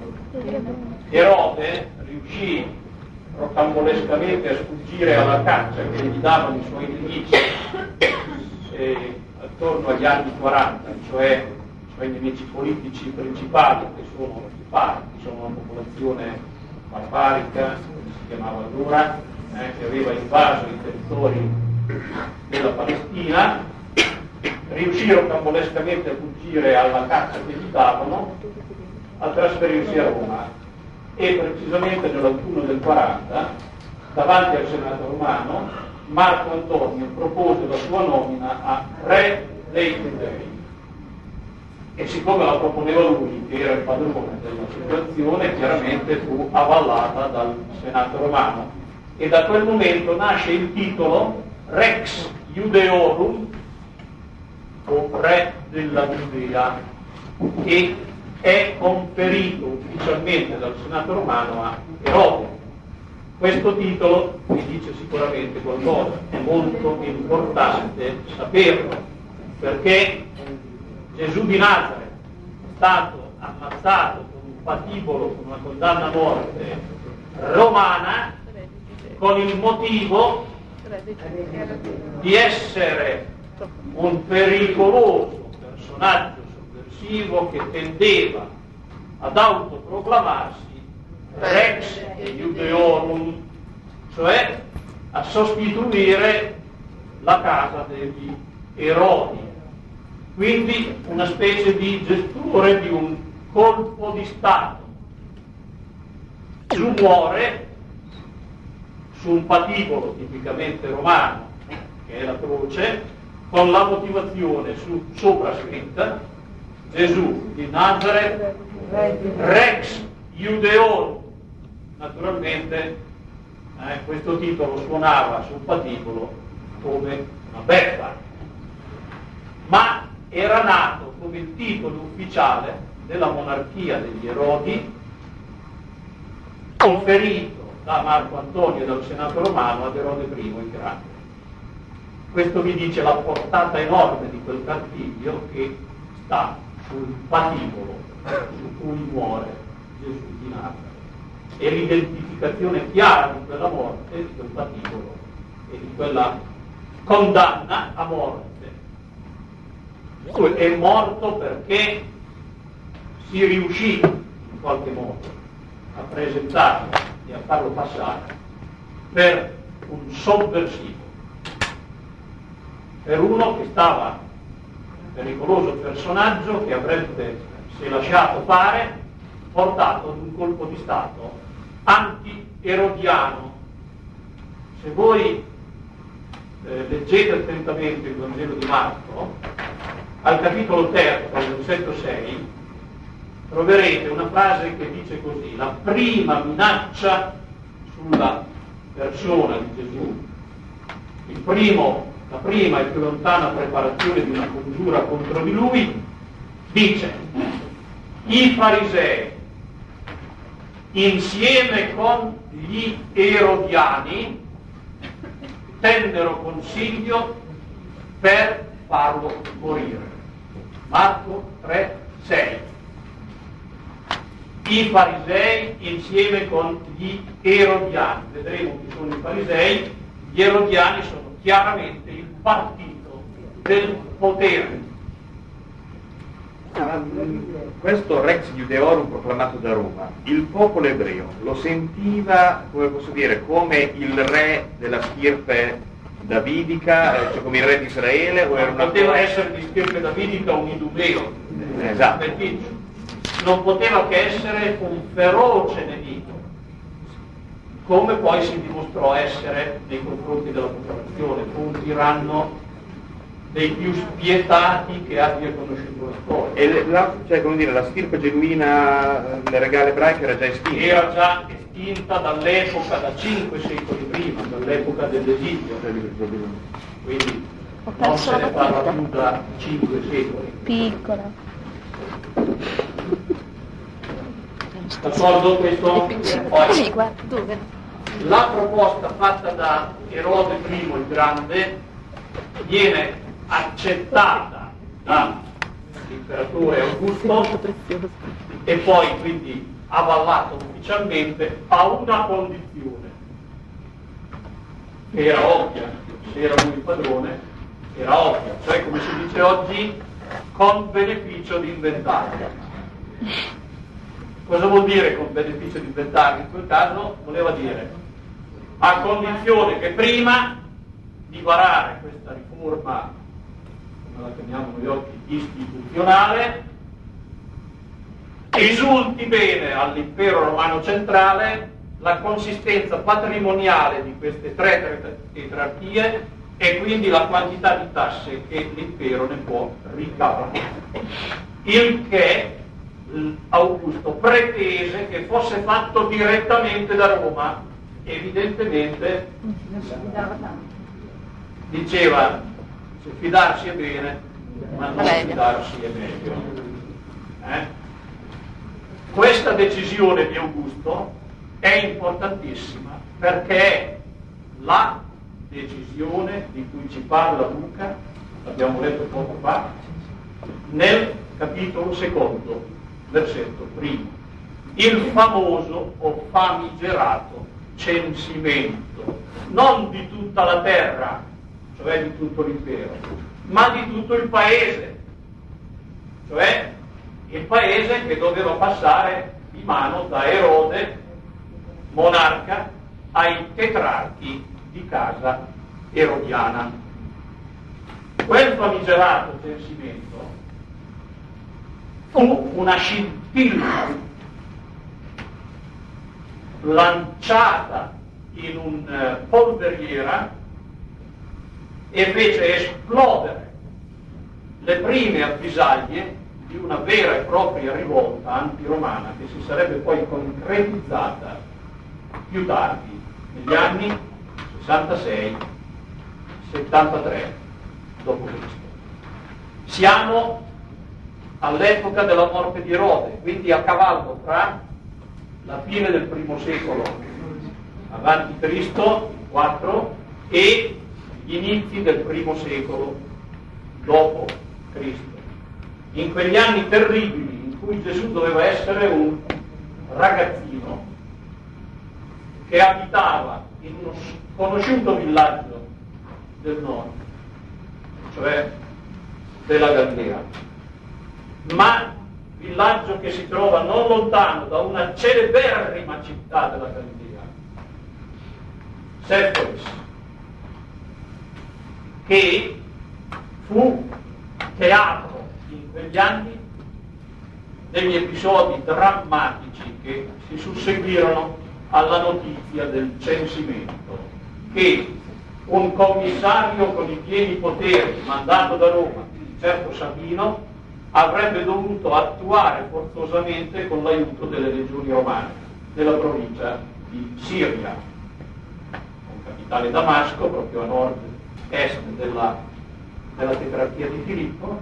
Erode riuscì rocambolescamente a sfuggire alla caccia che gli davano i suoi nemici eh, attorno agli anni quaranta, cioè i suoi nemici politici principali, che sono i parti, sono una popolazione barbarica, come si chiamava allora, eh, che aveva invaso i territori della Palestina, riuscì cambolescamente a fuggire alla caccia che gli davano, a trasferirsi a Roma e precisamente nell'autunno del quaranta, davanti al Senato romano, Marco Antonio propose la sua nomina a re dei Giudei. E siccome la proponeva lui, che era il padrone della situazione, chiaramente fu avallata dal Senato romano. E da quel momento nasce il titolo Rex Iudeorum, o re della Giudea, che è conferito ufficialmente dal Senato romano a Erode. Questo titolo vi dice sicuramente qualcosa, è molto importante saperlo, perché Gesù di Nazareth è stato ammazzato con un patibolo, con una condanna a morte romana, con il motivo di essere un pericoloso personaggio sovversivo che tendeva ad autoproclamarsi Rex Iudeorum, cioè a sostituire la casa degli Erodi, quindi una specie di gestore di un colpo di Stato. Gesù muore su un patibolo tipicamente romano, che è la croce, con la motivazione su, sopra scritta: Gesù di Nazareth, Rex Iudeorum. Naturalmente eh, questo titolo suonava sul patibolo come una beffa, ma era nato come il titolo ufficiale della monarchia degli Erodi, conferito da Marco Antonio e dal Senato romano ad Erode primo il Grande. Questo vi dice la portata enorme di quel cartiglio che sta sul patibolo su cui muore Gesù di Nazareth, e l'identificazione chiara di quella morte, di quel patibolo e di quella condanna a morte. È morto perché si riuscì in qualche modo a presentarlo e a farlo passare per un sovversivo, per uno che stava, un pericoloso personaggio che avrebbe, se lasciato fare, portato ad un colpo di Stato anti-erodiano. Se voi eh, leggete attentamente il Vangelo di Marco, al capitolo terzo, al versetto sei, troverete una frase che dice così: la prima minaccia sulla persona di Gesù, il primo, la prima e più lontana preparazione di una congiura contro di lui, dice: i farisei insieme con gli erodiani tennero consiglio per farlo morire. Marco tre sei. I farisei insieme con gli erodiani. Vedremo chi sono i farisei. Gli erodiani sono chiaramente il partito del potere. Questo Rex Iudeorum proclamato da Roma, il popolo ebreo lo sentiva, come posso dire, come il re della stirpe davidica, cioè come il re di Israele, o era una poteva cosa... essere di stirpe davidica un idumeo, esatto, non poteva che essere un feroce nemico, come poi si dimostrò essere nei confronti della popolazione, un tiranno dei più spietati che abbia conosciuto la storia. E la, cioè, come dire, la stirpe genuina, le regale ebraiche era già estinta? Era già estinta dall'epoca, da cinque secoli prima, dall'epoca dell'esilio. Quindi non se ne parla più da cinque secoli. Piccola. D'accordo questo? Sì, guarda, dove? La proposta fatta da Erode primo il Grande viene accettata dall'imperatore Augusto e poi quindi avallato ufficialmente a una condizione che era ovvia, se era lui il padrone era ovvia, cioè come si dice oggi con beneficio di inventario. Cosa vuol dire con beneficio di inventario? In quel caso voleva dire a condizione che prima di varare questa riforma come la chiamiamo noi oggi, istituzionale, risulti bene all'impero romano centrale la consistenza patrimoniale di queste tre tetrarchie e quindi la quantità di tasse che l'impero ne può ricavare. Il che Augusto pretese che fosse fatto direttamente da Roma. Evidentemente diceva se fidarsi è bene, ma non fidarsi è meglio. Eh? Questa decisione di Augusto è importantissima perché è la decisione di cui ci parla Luca, l'abbiamo letto poco fa, nel capitolo secondo, versetto primo. Il famoso o famigerato censimento, non di tutta la terra, cioè di tutto l'impero, ma di tutto il paese, cioè il paese che doveva passare di mano da Erode, monarca, ai tetrarchi di casa erodiana. Quel famigerato censimento fu una scintilla lanciata in una polveriera e fece esplodere le prime avvisaglie di una vera e propria rivolta antiromana che si sarebbe poi concretizzata più tardi, negli anni sessantasei settantatré dopo Cristo. Siamo all'epoca della morte di Erode, quindi a cavallo tra la fine del primo secolo avanti Cristo, quattro, e gli inizi del primo secolo dopo Cristo. In quegli anni terribili in cui Gesù doveva essere un ragazzino che abitava in uno sconosciuto villaggio del nord, cioè della Galilea, ma villaggio che si trova non lontano da una celeberrima città della Galilea, Seforis, che fu teatro in quegli anni degli episodi drammatici che si susseguirono alla notizia del censimento, che un commissario con i pieni poteri mandato da Roma, certo Sabino, avrebbe dovuto attuare forzosamente con l'aiuto delle legioni romane della provincia di Siria, con capitale Damasco, proprio a nord-est della, della tetrarchia di Filippo,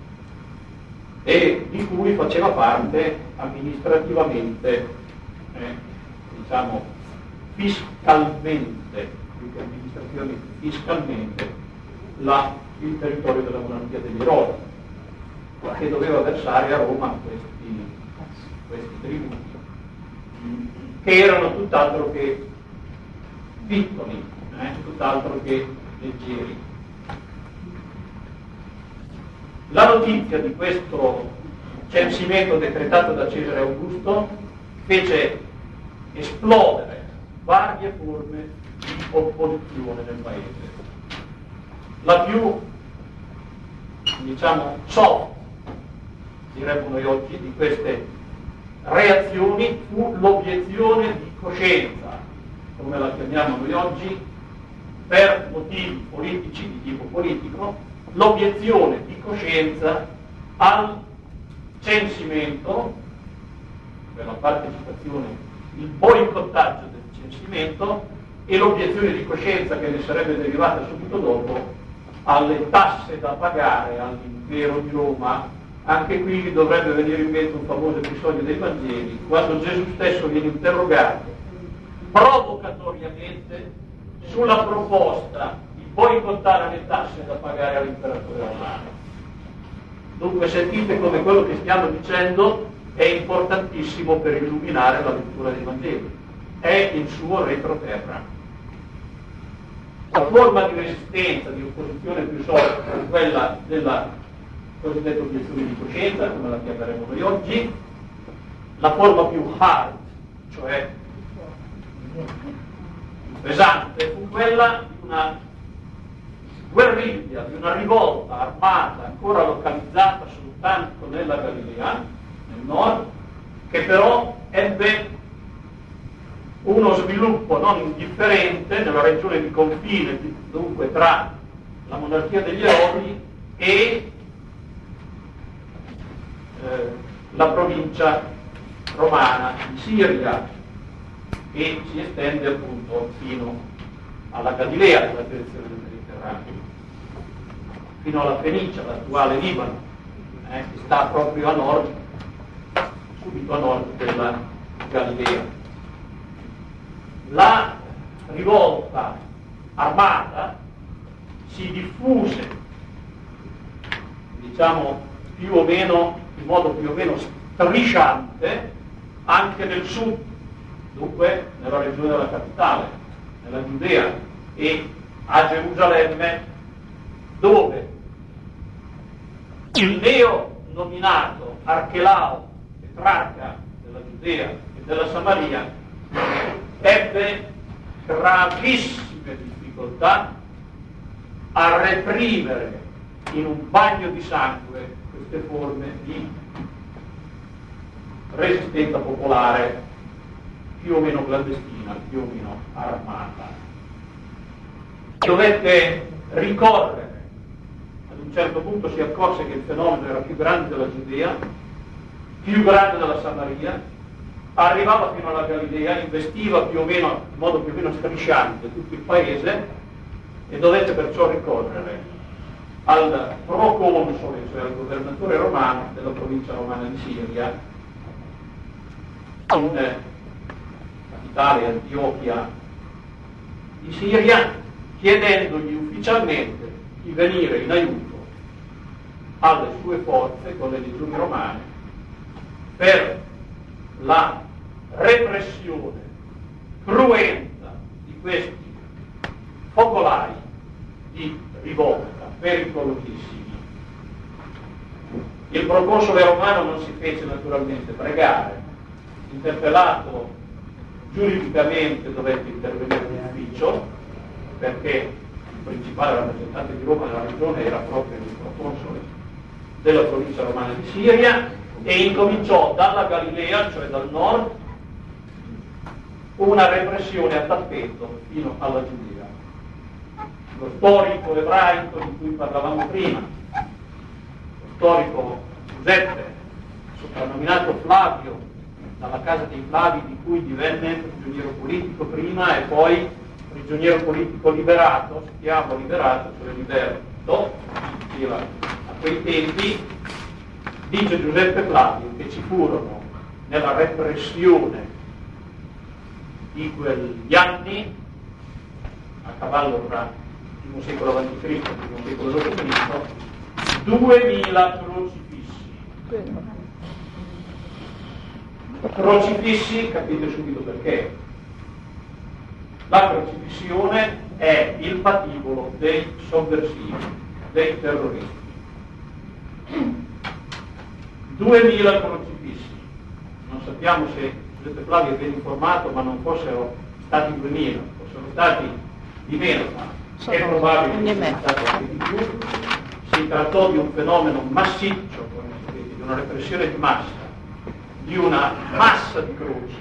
e di cui faceva parte amministrativamente, eh, diciamo fiscalmente, più che amministrativamente, fiscalmente, la, il territorio della monarchia degli Erodi, che doveva versare a Roma questi, questi tributi, che erano tutt'altro che piccoli, eh, tutt'altro che leggeri. La notizia di questo censimento decretato da Cesare Augusto fece esplodere varie forme di opposizione nel paese. La più, diciamo, soft, diremmo noi oggi, di queste reazioni fu l'obiezione di coscienza, come la chiamiamo noi oggi, per motivi politici di tipo politico, l'obiezione di coscienza al censimento, per la partecipazione, il boicottaggio del censimento, e l'obiezione di coscienza che ne sarebbe derivata subito dopo alle tasse da pagare all'impero di Roma. Anche qui dovrebbe venire in mente un famoso episodio dei Vangeli, quando Gesù stesso viene interrogato provocatoriamente sulla proposta di boicottare le tasse da pagare all'imperatore romano. Dunque sentite come quello che stiamo dicendo è importantissimo per illuminare la lettura dei Vangeli, è il suo retroterra. La forma di resistenza, di opposizione più solida è quella della cosiddetta obiezione di coscienza, come la chiameremo noi oggi. La forma più hard, cioè pesante, fu quella di una guerriglia, di una rivolta armata ancora localizzata soltanto nella Galilea, nel nord, che però ebbe uno sviluppo non indifferente nella regione di confine, dunque tra la monarchia degli Erodi e eh, la provincia romana di Siria, e si estende appunto fino alla Galilea, nella direzione del Mediterraneo, fino alla Fenicia, l'attuale Libano, eh, che sta proprio a nord, subito a nord della Galilea. La rivolta armata si diffuse, diciamo più o meno, in modo più o meno strisciante, anche nel sud, dunque nella regione della capitale, nella Giudea, e a Gerusalemme, dove il neo nominato Archelao, tetrarca della Giudea e della Samaria, ebbe gravissime difficoltà a reprimere in un bagno di sangue queste forme di resistenza popolare più o meno clandestina, più o meno armata. Dovette ricorrere, ad un certo punto si accorse che il fenomeno era più grande della Giudea, più grande della Samaria, arrivava fino alla Galilea, investiva più o meno, in modo più o meno strisciante tutto il paese, e dovette perciò ricorrere al proconsole, cioè al governatore romano della provincia romana di Siria, in capitale Antiochia di Siria, chiedendogli ufficialmente di venire in aiuto alle sue forze con le legioni romane per la repressione cruenta di questi focolai di rivolta pericolosissimi. Il proconsole romano non si fece naturalmente pregare, interpellato giuridicamente dovette intervenire d'ufficio, perché il principale rappresentante di Roma nella regione era proprio il proconsole della provincia romana di Siria, e incominciò dalla Galilea, cioè dal nord, una repressione a tappeto fino alla Giudea. Lo storico ebraico di cui parlavamo prima, lo storico Giuseppe, soprannominato Flavio, dalla casa dei Flavi, di cui divenne prigioniero politico prima e poi prigioniero politico liberato, schiavo liberato, cioè liberto, si diceva a quei tempi. Dice Giuseppe Flavio che ci furono nella repressione di quegli anni, a cavallo tra il primo secolo avanti Cristo e il primo secolo dopo Cristo, duemila crocifissi. Crocifissi, capite subito perché. La crocifissione è il patibolo dei sovversivi, dei terroristi. duemila crocifissi. Non sappiamo se Giuseppe Flavio è ben informato, ma non fossero stati duemila, fossero stati di meno, ma è probabile che sia stato anche di più. Si trattò di un fenomeno massiccio, come sapete, di una repressione di massa, di una massa di croci,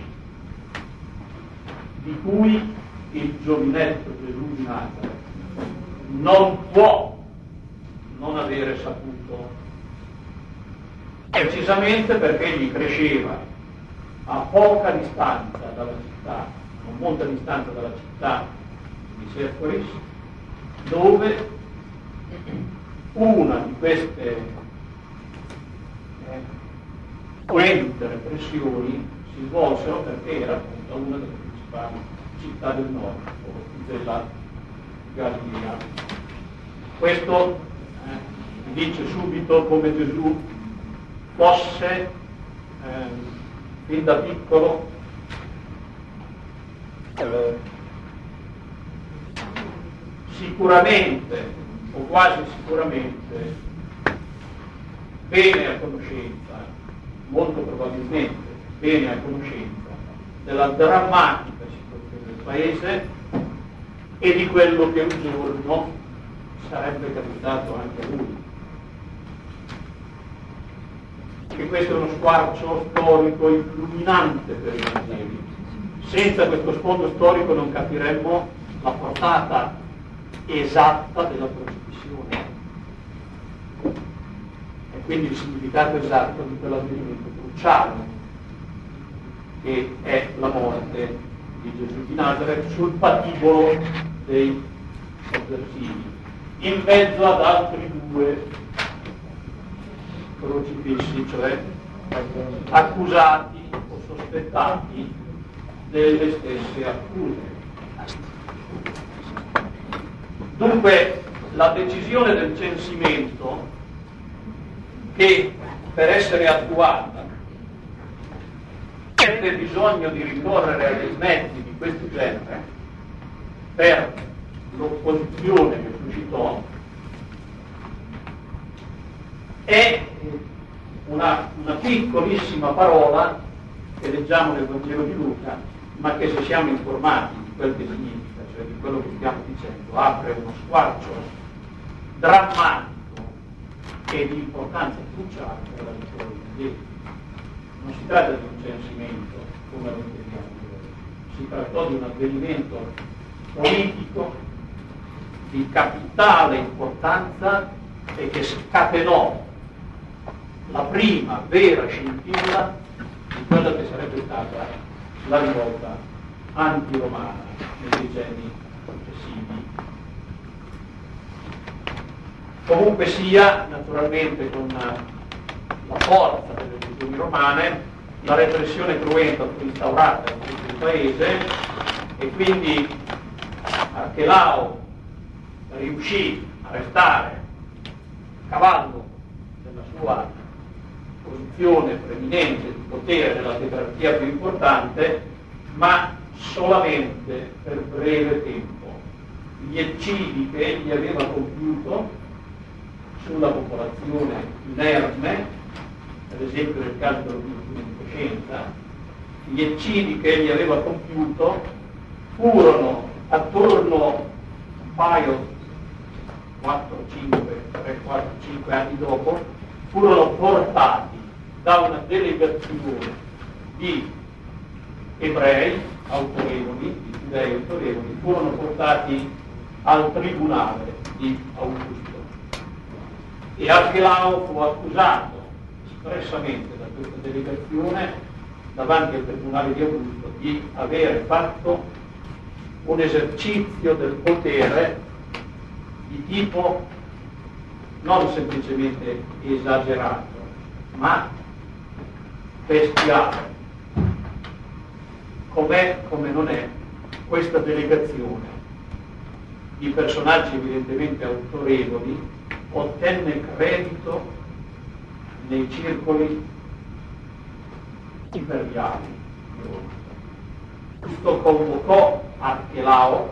di cui il giovinetto Gesù di Nazareth non può non avere saputo, precisamente perché egli cresceva a poca distanza dalla città, non molta distanza dalla città di Sepphoris, dove una di queste eh, cruente repressioni si svolsero perché era appunto una delle principali città del nord o della Galilea. Questo eh, dice subito come Gesù fosse eh, fin da piccolo eh, sicuramente o quasi sicuramente bene a conoscenza, molto probabilmente bene a conoscenza della drammatica situazione del paese e di quello che un giorno sarebbe capitato anche a lui. Che questo è uno squarcio storico illuminante per i Vangeli. Senza questo sfondo storico non capiremmo la portata esatta della crocifissione e quindi il significato esatto di quell'avvenimento cruciale che è la morte di Gesù di Nazareth sul patibolo dei sotversivi, in mezzo ad altri due crocifissi, cioè accusati o sospettati delle stesse accuse. Dunque la decisione del censimento, che per essere attuata ebbe bisogno di ricorrere a dei mezzi di questo genere per l'opposizione che suscitò, è una, una piccolissima parola che leggiamo nel Vangelo di Luca, ma che se siamo informati di quel che significa, cioè di quello che stiamo dicendo, apre uno squarcio drammatico e di importanza cruciale per la lettura dei Vangeli. Non si tratta di un censimento come lo intendiamo noi, si trattò di un avvenimento politico di capitale importanza e che scatenò la prima vera scintilla di quella che sarebbe stata la rivolta antiromana nei decenni successivi. Comunque sia, naturalmente con la forza delle legioni romane, la repressione cruenta fu instaurata in tutto il paese e quindi Archelao riuscì a restare a cavallo della sua posizione preminente di potere nella tetrarchia più importante, ma solamente per breve tempo. Gli eccidi che egli aveva compiuto sulla popolazione inerme, ad esempio nel caso dell'obiezione di coscienza, gli eccidi che egli aveva compiuto furono attorno un paio, quattro, cinque, tre, quattro, cinque anni dopo, furono portati da una delegazione di ebrei autorevoli, di giudei autorevoli, furono portati al tribunale di Augusto. E Archelao fu accusato espressamente da questa delegazione davanti al tribunale di Augusto di avere fatto un esercizio del potere di tipo non semplicemente esagerato, ma bestiale. Com'è, come non è, questa delegazione di personaggi evidentemente autorevoli ottenne credito nei circoli imperiali. Questo convocò Archelao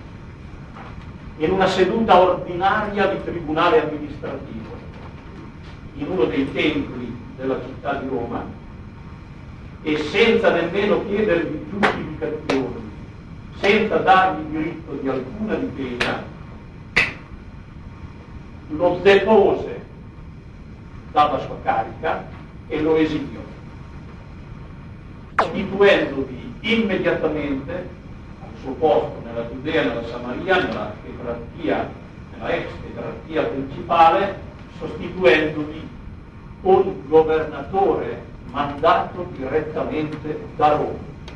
in una seduta ordinaria di tribunale amministrativo in uno dei templi della città di Roma e senza nemmeno chiedergli giustificazioni, senza dargli diritto di alcuna difesa, lo depose dalla sua carica e lo esiliò, istituendovi immediatamente al suo posto nella Giudea, nella Samaria, nella tetrarchia, nella ex tetrarchia principale, sostituendovi un governatore mandato direttamente da Roma,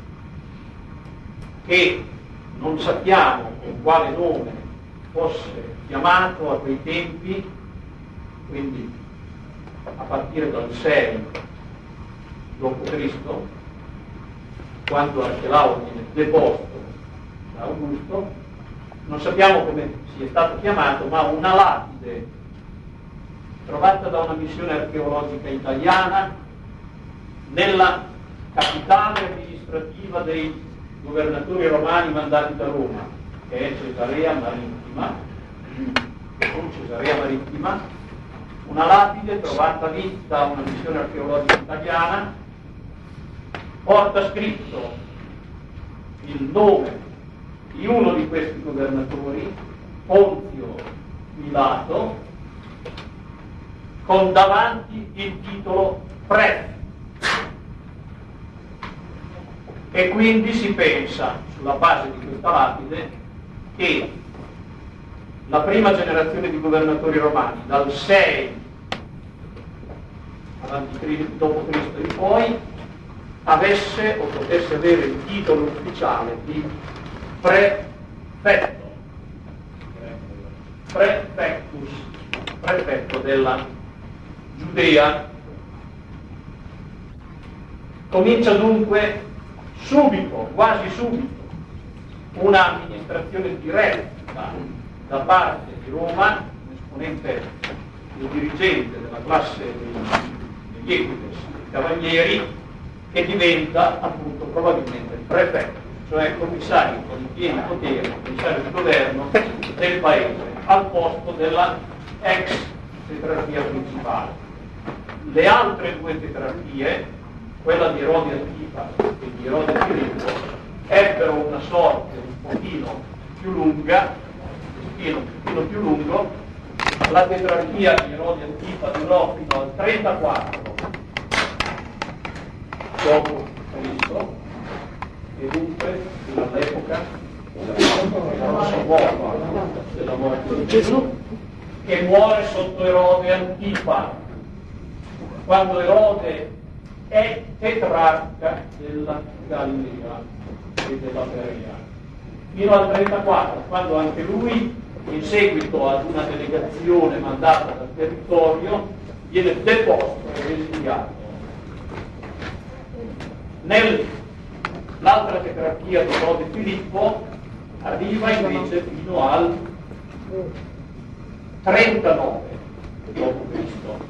che non sappiamo con quale nome fosse chiamato a quei tempi, quindi a partire dal sei dopo Cristo, quando Archelao viene deposto da Augusto, non sappiamo come sia stato chiamato, ma una lapide trovata da una missione archeologica italiana nella capitale amministrativa dei governatori romani mandati da Roma, che è Cesarea Marittima, con Cesarea Marittima, una lapide trovata lì da una missione archeologica italiana, porta scritto il nome di uno di questi governatori, Ponzio Pilato, con davanti il titolo pre. E quindi si pensa, sulla base di questa lapide, che la prima generazione di governatori romani, dal sei avanti dopo Cristo in poi, avesse o potesse avere il titolo ufficiale di prefetto, prefectus, prefetto della Giudea. Comincia dunque subito, quasi subito, un'amministrazione diretta da parte di Roma, un esponente, un dirigente della classe degli equites, dei cavalieri, che diventa appunto probabilmente il prefetto, cioè il commissario con i pieni poteri, il commissario di governo del paese, al posto della ex tetrarchia principale. Le altre due tetrarchie, quella di Erode Antipa e di Erode Filippo, ebbero una sorte un pochino più lunga, un pochino più lungo. La tetrarchia di Erode Antipa durò fino al trentaquattro dopo Cristo, e dunque fino all'epoca della morte di Gesù, che muore sotto Erode Antipa, quando Erode è tetrarca della Galilea e della Perea, fino al trentaquattro, quando anche lui, in seguito ad una delegazione mandata dal territorio, viene deposto e esiliato. Nell'altra tetrarchia di Erode Filippo arriva invece fino al trentanove dopo Cristo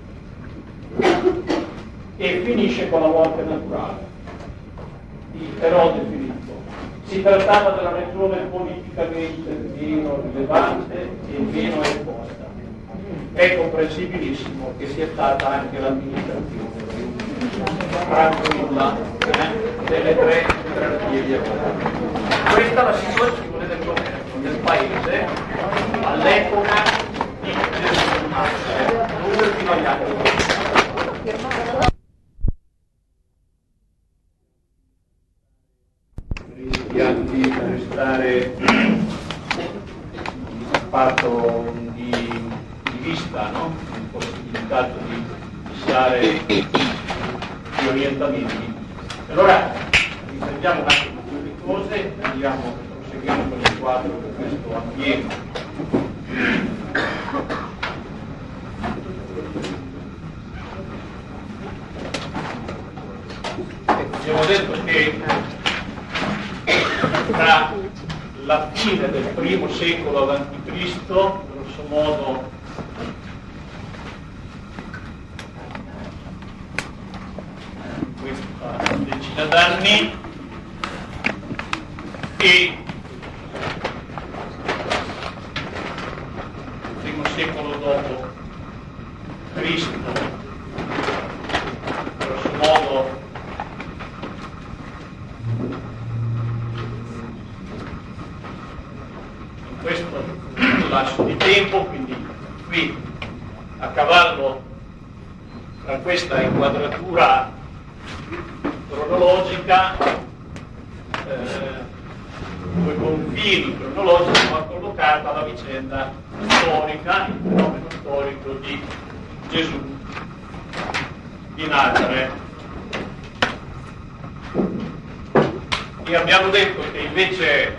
e finisce con la morte naturale di Erode Filippo. Si trattava della regione politicamente meno rilevante e meno esposta. È comprensibilissimo che sia stata anche l'amministrazione tranquilla eh, delle tre gerarchie di Erode. Questa è la situazione del governo del paese all'epoca di Gesù, dove fino agli anni rischia di restare fatto di, di vista, no? Impossibilitato di fissare gli orientamenti. Allora riprendiamo un attimo più le cose e andiamo, proseguiamo con il quadro per questo ambiente. Abbiamo detto che tra la fine del primo secolo avanti Cristo, grosso modo questa decina d'anni, e il primo secolo dopo Cristo, grosso modo in questo lasso di tempo, quindi qui a cavallo tra questa inquadratura cronologica, eh, due confini cronologici, va collocata la vicenda storica, il fenomeno storico di Gesù di Nazareth. E abbiamo detto che invece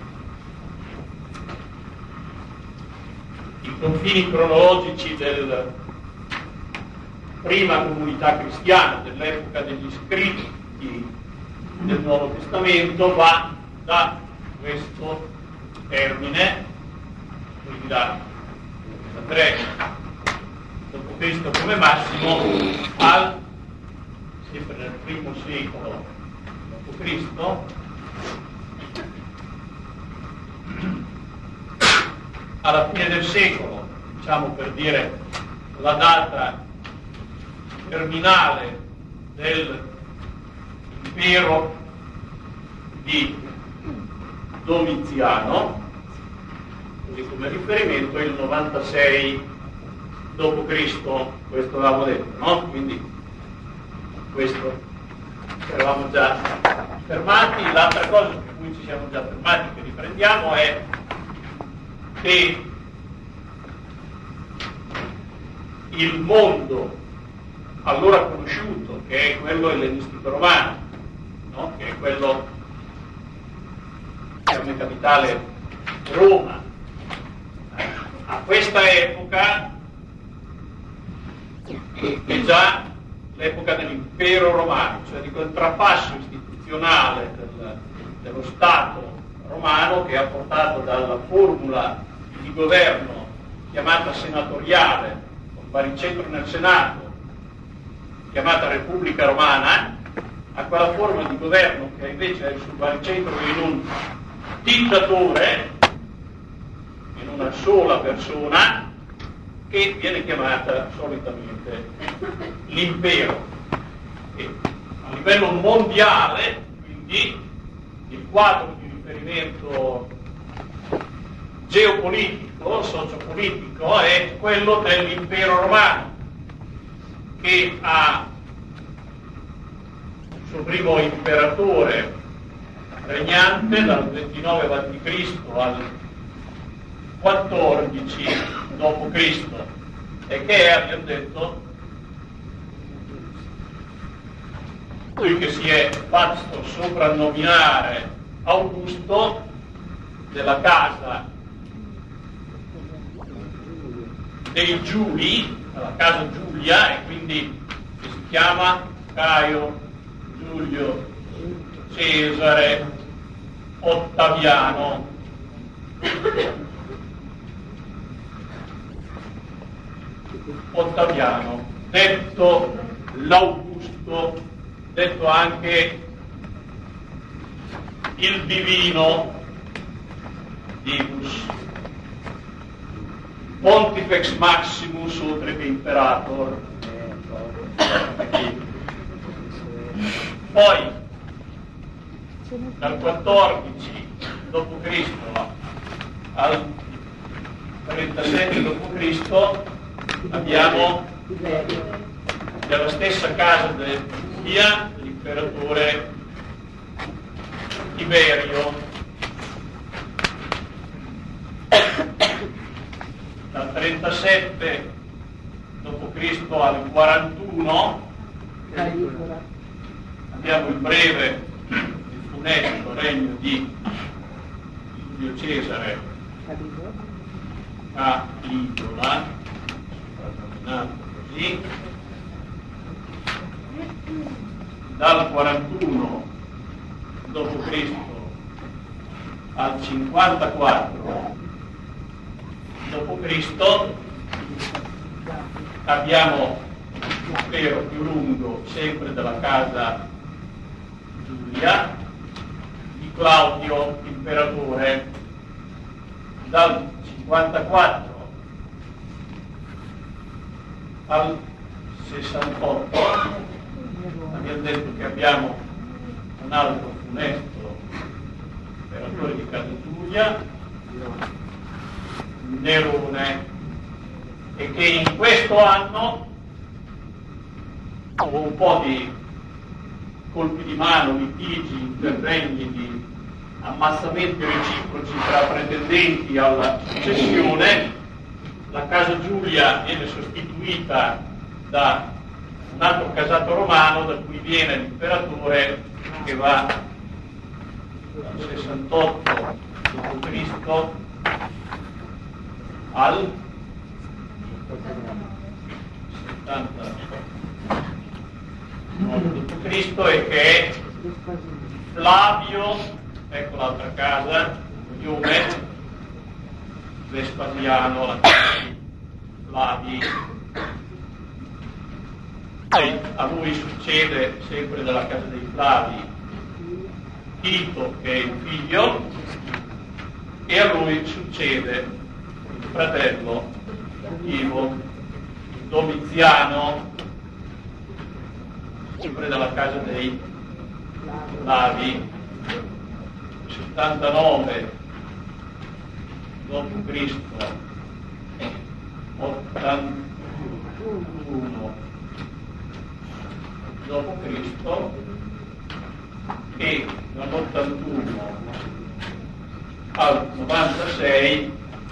i confini cronologici del prima comunità cristiana, dell'epoca degli scritti del Nuovo Testamento, va da questo termine, quindi da tre dopo Cristo come massimo, al sempre nel primo secolo dopo Cristo, alla fine del secolo, diciamo per dire la data terminale dell'impero di Domiziano, così come riferimento il novantasei dopo Cristo, questo avevamo detto, no? Quindi questo ci eravamo già fermati. L'altra cosa per cui ci siamo già fermati, che riprendiamo, è che il mondo allora conosciuto, che è quello ellenistico romano, no? Che è quello come capitale Roma, a questa epoca è già l'epoca dell'impero romano, cioè di quel trapasso istituzionale del, dello Stato romano che ha portato dalla formula di governo chiamata senatoriale, con baricentro nel Senato, chiamata Repubblica Romana, a quella forma di governo che invece è sul baricentro in un dittatore, in una sola persona, che viene chiamata solitamente l'impero. E a livello mondiale, quindi, il quadro di riferimento geopolitico, sociopolitico, è quello dell'impero romano, che ha il suo primo imperatore regnante dal ventinove avanti Cristo al quattordici dopo Cristo, e che è, abbiamo detto, lui che si è fatto soprannominare Augusto, della casa dei Giuli, della casa Giulia, e quindi che si chiama Caio Giulio Cesare Ottaviano. Ottaviano, detto l'Augusto, detto anche il divino Divus, Pontifex Maximus oltre che Imperator. Poi dal quattordici dopo Cristo al trentasette dopo Cristo abbiamo della stessa casa del Giulia l'imperatore Tiberio. Dal trentasette dopo Cristo al quarantuno abbiamo il breve, il funesto regno di Giulio Cesare Caligola, soprannominato così. Dal quarantuno dopo Cristo al cinquantaquattro dopo Cristo abbiamo l'impero più lungo, sempre della casa Giulia, di Claudio imperatore. Dal cinquantaquattro al sessantotto abbiamo detto che abbiamo un altro funesto imperatore di casa Giulia, Nerone, e che in questo anno, con un po' di colpi di mano, litigi, interregni, di ammassamenti reciproci tra pretendenti alla successione, la casa Giulia viene sostituita da un altro casato romano, da cui viene l'imperatore, che va dal sessantotto dopo Cristo al settantanove dopo Cristo, e che è Flavio, ecco l'altra casa, cognome Vespasiano, la casa di Flavi. E a lui succede, sempre dalla casa dei Flavi, Tito, che è il figlio, e a lui succede il fratello Ivo, Domiziano, sempre dalla casa dei Flavi. settantanove dopo Cristo ottantuno dopo Cristo e dall'ottantuno al novantasei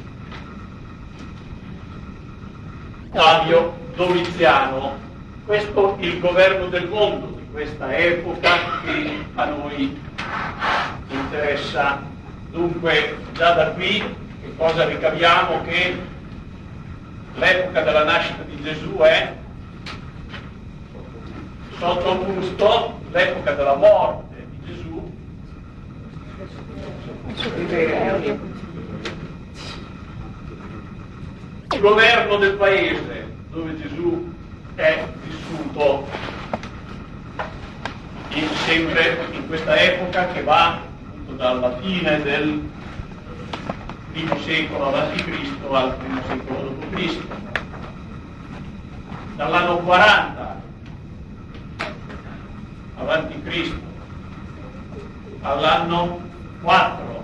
Flavio Domiziano. Questo è il governo del mondo di questa epoca che a noi interessa. Dunque già da qui che cosa ricaviamo? Che l'epoca della nascita di Gesù è sotto Augusto, l'epoca della morte di Gesù il governo del paese dove Gesù è vissuto in, sempre in questa epoca che va appunto dalla fine del primo secolo avanti Cristo al primo secolo dopo Cristo, dall'anno quaranta avanti Cristo all'anno quattro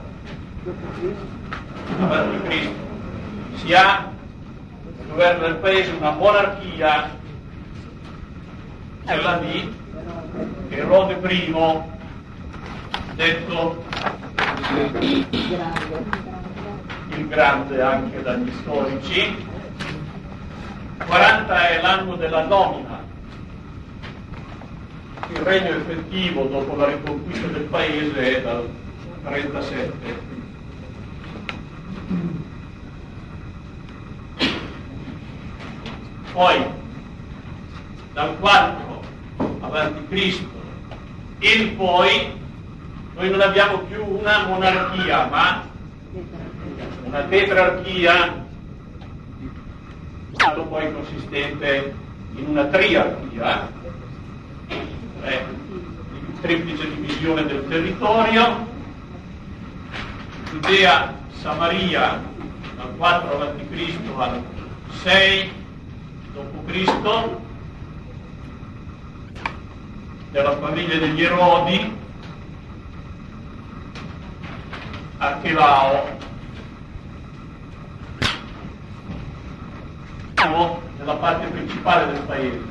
avanti Cristo si ha il governo del paese una monarchia, quella di Erode I, detto il Grande anche dagli storici. quaranta è l'anno della nomina. Il regno effettivo dopo la riconquista del paese è dal trentasette. Poi dal quattro avanti Cristo in poi noi non abbiamo più una monarchia ma una tetrarchia, stato poi consistente in una triarchia, eh, triplice divisione del territorio, Giudea, Samaria dal quattro avanti Cristo al sei dopo Cristo, della famiglia degli Erodi, Archelao, nella parte principale del paese,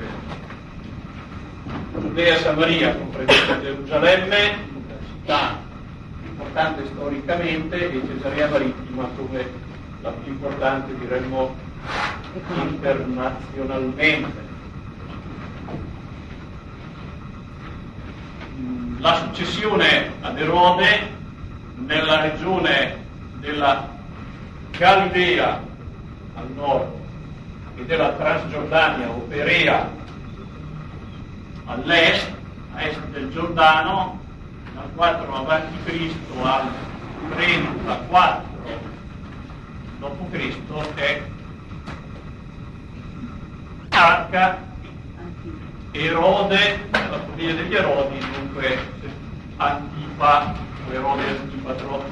Giudea, Samaria, compresa Gerusalemme, una città importante storicamente, e Cesarea Marittima come la più importante, diremmo, internazionalmente. La successione ad Erode nella regione della Galilea al nord e della Transgiordania o Perea all'est, a est del Giordano, dal quattro avanti Cristo al trentaquattro dopo Cristo è Arca, Erode, la famiglia degli Erodi, dunque Antipa, o Erode Antipatro,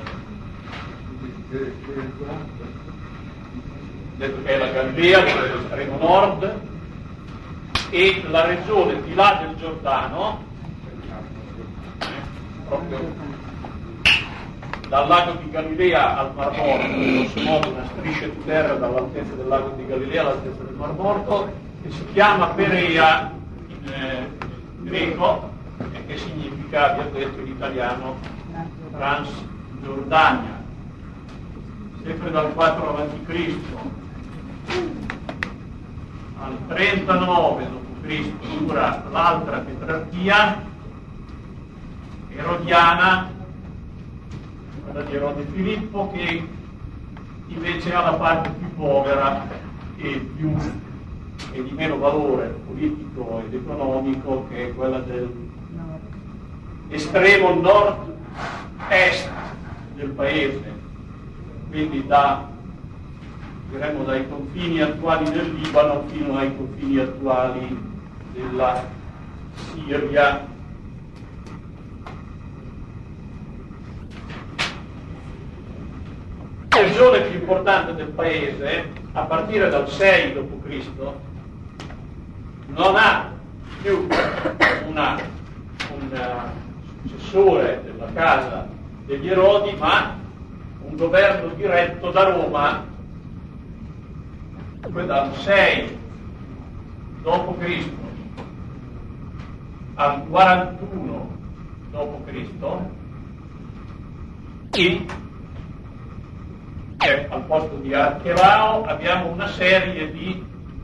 detto che è la Galilea, l'estremo nord, e la regione di là del Giordano, proprio dal lago di Galilea al Mar Morto, grosso modo una striscia di terra dall'altezza del lago di Galilea all'altezza del Mar Morto, che si chiama Perea in eh, greco e che significa, vi ho detto in italiano, Transgiordania. Sempre dal quattro avanti Cristo al trentanove dopo Cristo dura l'altra tetrarchia erodiana, quella di Erode Filippo, che invece ha la parte più povera e più e di meno valore politico ed economico, che è quella del estremo nord-est del paese, quindi da, diremmo, dai confini attuali del Libano fino ai confini attuali della Siria. La regione più importante del paese, a partire dal sei dopo Cristo, non ha più una, un successore della casa degli Erodi, ma un governo diretto da Roma, poi dal sei dopo Cristo al quarantuno dopo Cristo, e eh, al posto di Archerao abbiamo una serie di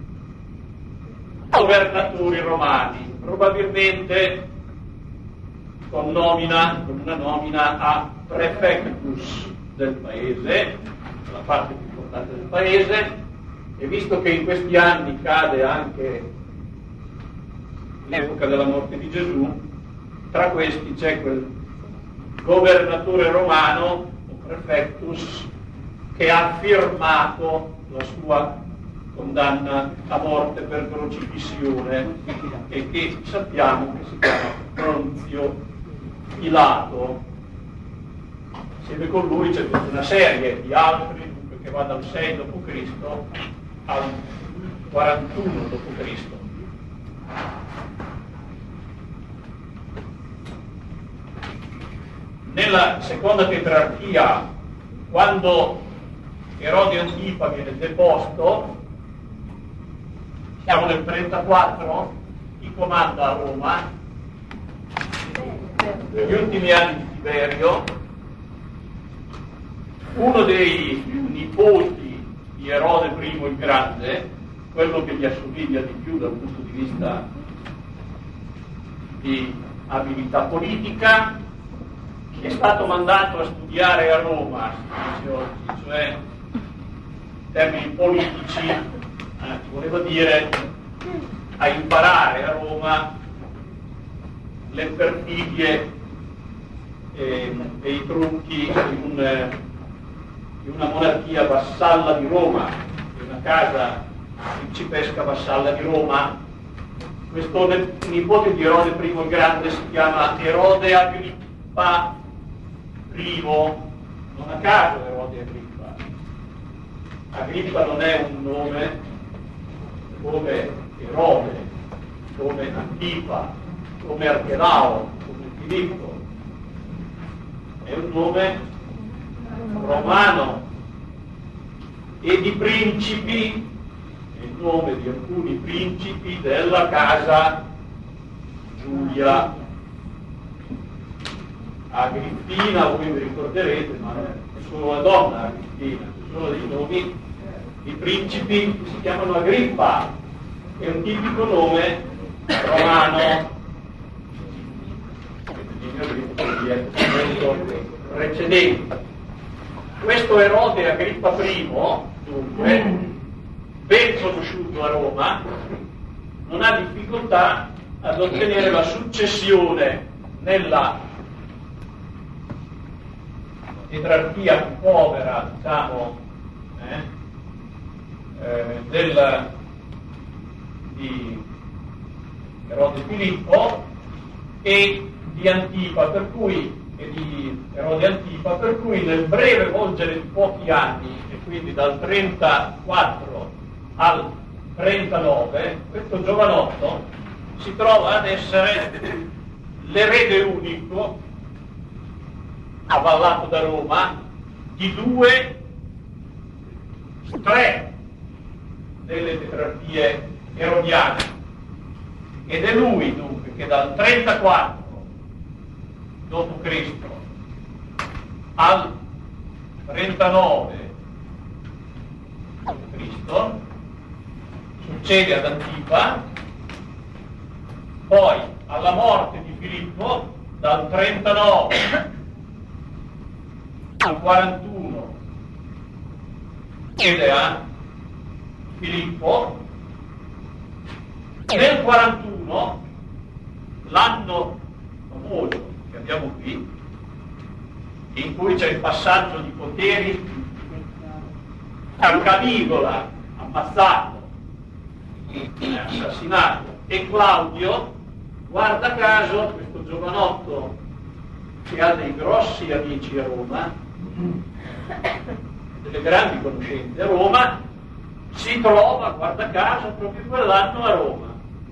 governatori romani, probabilmente con nomina, con una nomina a prefectus del paese, la parte più importante del paese, e visto che in questi anni cade anche l'epoca della morte di Gesù, tra questi c'è quel governatore romano, o prefectus, che ha firmato la sua condanna a morte per crocifissione e che sappiamo che si chiama Ponzio Pilato. Insieme con lui c'è tutta una serie di altri, dunque, che va dal sei dopo Cristo al quarantuno dopo Cristo. Nella seconda tetrarchia, quando Erode Antipa viene deposto, siamo nel trentaquattro, chi comanda a Roma? Negli ultimi anni di Tiberio, uno dei nipoti di Erode primo il Grande, quello che gli assomiglia di più dal punto di vista di abilità politica, è stato mandato a studiare a Roma, cioè in termini politici, eh, voleva dire a imparare a Roma le perfidie eh, e i trucchi di, un, eh, di una monarchia vassalla di Roma, di una casa principesca vassalla di Roma. Questo nipote di Erode primo il Grande si chiama Erode Agrippa primo, non a caso Erode Agrippa. Agrippa non è un nome come Erode, come Antipa, come Archelao, come Filippo. È un nome romano e di principi, è il nome di alcuni principi della casa Giulia. Agrippina, voi vi ricorderete, ma non è solo una donna Agrippina, ci sono dei nomi di principi che si chiamano Agrippa, è un tipico nome romano, precedente. Questo Erode Agrippa primo, dunque, ben conosciuto a Roma, non ha difficoltà ad ottenere la successione nella tetrarchia più povera, diciamo, eh, eh, del, di Erode Filippo e di Antipa, per cui e di Erode Antipa, per cui nel breve volgere di pochi anni, e quindi dal trentaquattro al trentanove, questo giovanotto si trova ad essere l'erede unico, avallato da Roma, di due, tre delle tetrarchie erodiane, ed è lui dunque che dal trentaquattro dopo Cristo al trentanove dopo Cristo succede ad Antipa, poi alla morte di Filippo dal trentanove al quarantuno chiede a Filippo. Nel quarantuno, l'anno famoso che abbiamo qui, in cui c'è il passaggio di poteri, Caligola ammazzato, assassinato, e Claudio, guarda caso, questo giovanotto che ha dei grossi amici a Roma, delle grandi conoscenze a Roma, si trova, guarda caso, proprio quell'anno a Roma,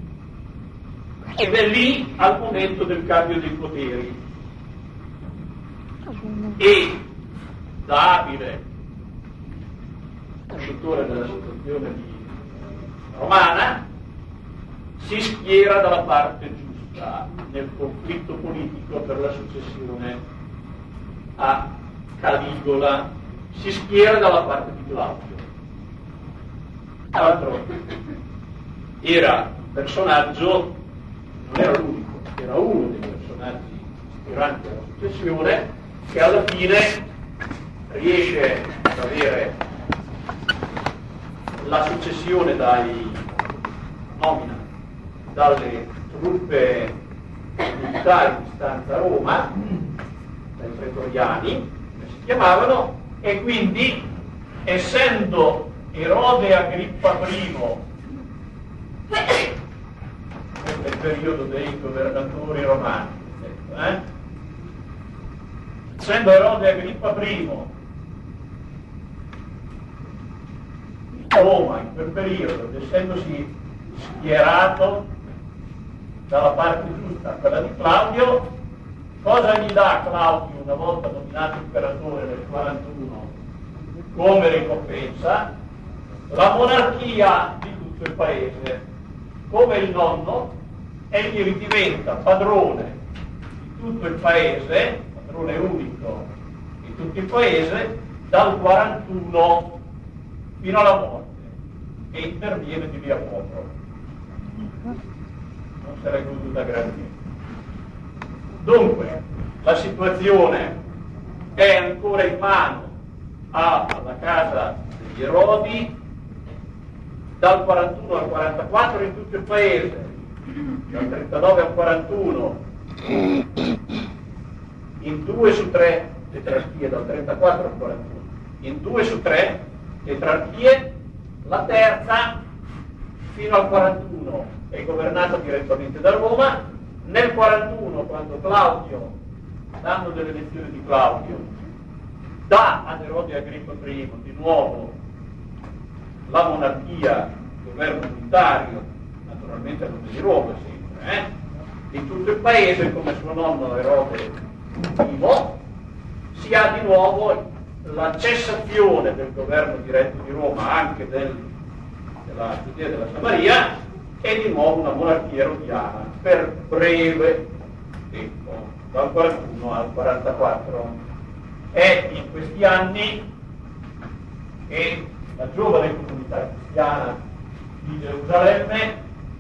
ed è lì al momento del cambio dei poteri. E da abile conoscitore della situazione di romana, si schiera dalla parte giusta nel conflitto politico per la successione a Caligola, si schiera dalla parte di Claudio. Tra l'altro era un personaggio, non era l'unico, era uno dei personaggi ispiranti alla successione, che alla fine riesce ad avere la successione dai nomina dalle truppe militari di stanza a Roma, dai pretoriani, come si chiamavano, e quindi, essendo Erode Agrippa I, questo è il periodo dei governatori romani, eh? essendo Erode Agrippa I a Roma in quel periodo, ed essendosi schierato dalla parte giusta, quella di Claudio, cosa gli dà Claudio una volta nominato imperatore nel quarantuno come ricompensa? La monarchia di tutto il paese. Come il nonno, egli diventa padrone di tutto il paese, padrone unico di tutto il paese, dal quarantuno fino alla morte, e interviene di via fuoco. Non se l'è goduta granché. Dunque, la situazione è ancora in mano alla casa degli Erodi, dal quarantuno al quarantaquattro in tutto il paese, dal trentanove al quarantuno in due su tre tetrarchie, dal trentaquattro al quarantuno in due su tre tetrarchie, la terza fino al quarantuno è governata direttamente da Roma. Nel quarantuno, quando Claudio, l'anno delle elezioni di Claudio, dà ad Erode Agrippa I di nuovo la monarchia, il governo unitario, naturalmente a nome di Roma sempre, eh? in tutto il paese, come suo nonno Erode I, si ha di nuovo la cessazione del governo diretto di Roma, anche del, della Giudea e della Samaria, e di nuovo una monarchia erodiana per breve tempo, dal quarantuno al quarantaquattro. È in questi anni che la giovane comunità cristiana di Gerusalemme,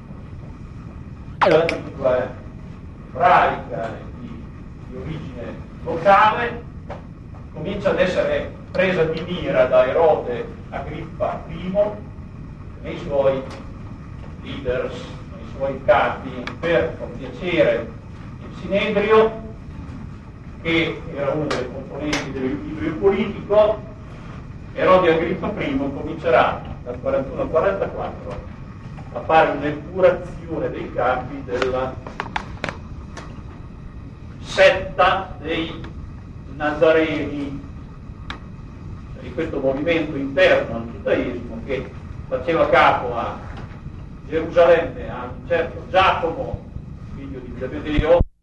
la lingua ebraica e di, di origine locale, comincia ad essere presa di mira da Erode Agrippa I nei suoi leaders, nei suoi capi, per compiacere il Sinedrio, che era uno dei componenti dell'equilibrio politico. Erode Agrippa I comincerà dal quarantuno al quarantaquattro a fare un'epurazione dei capi della setta dei Nazareni, di questo movimento interno al giudaismo che faceva capo a Gerusalemme a un certo Giacomo, figlio di Zebedeo,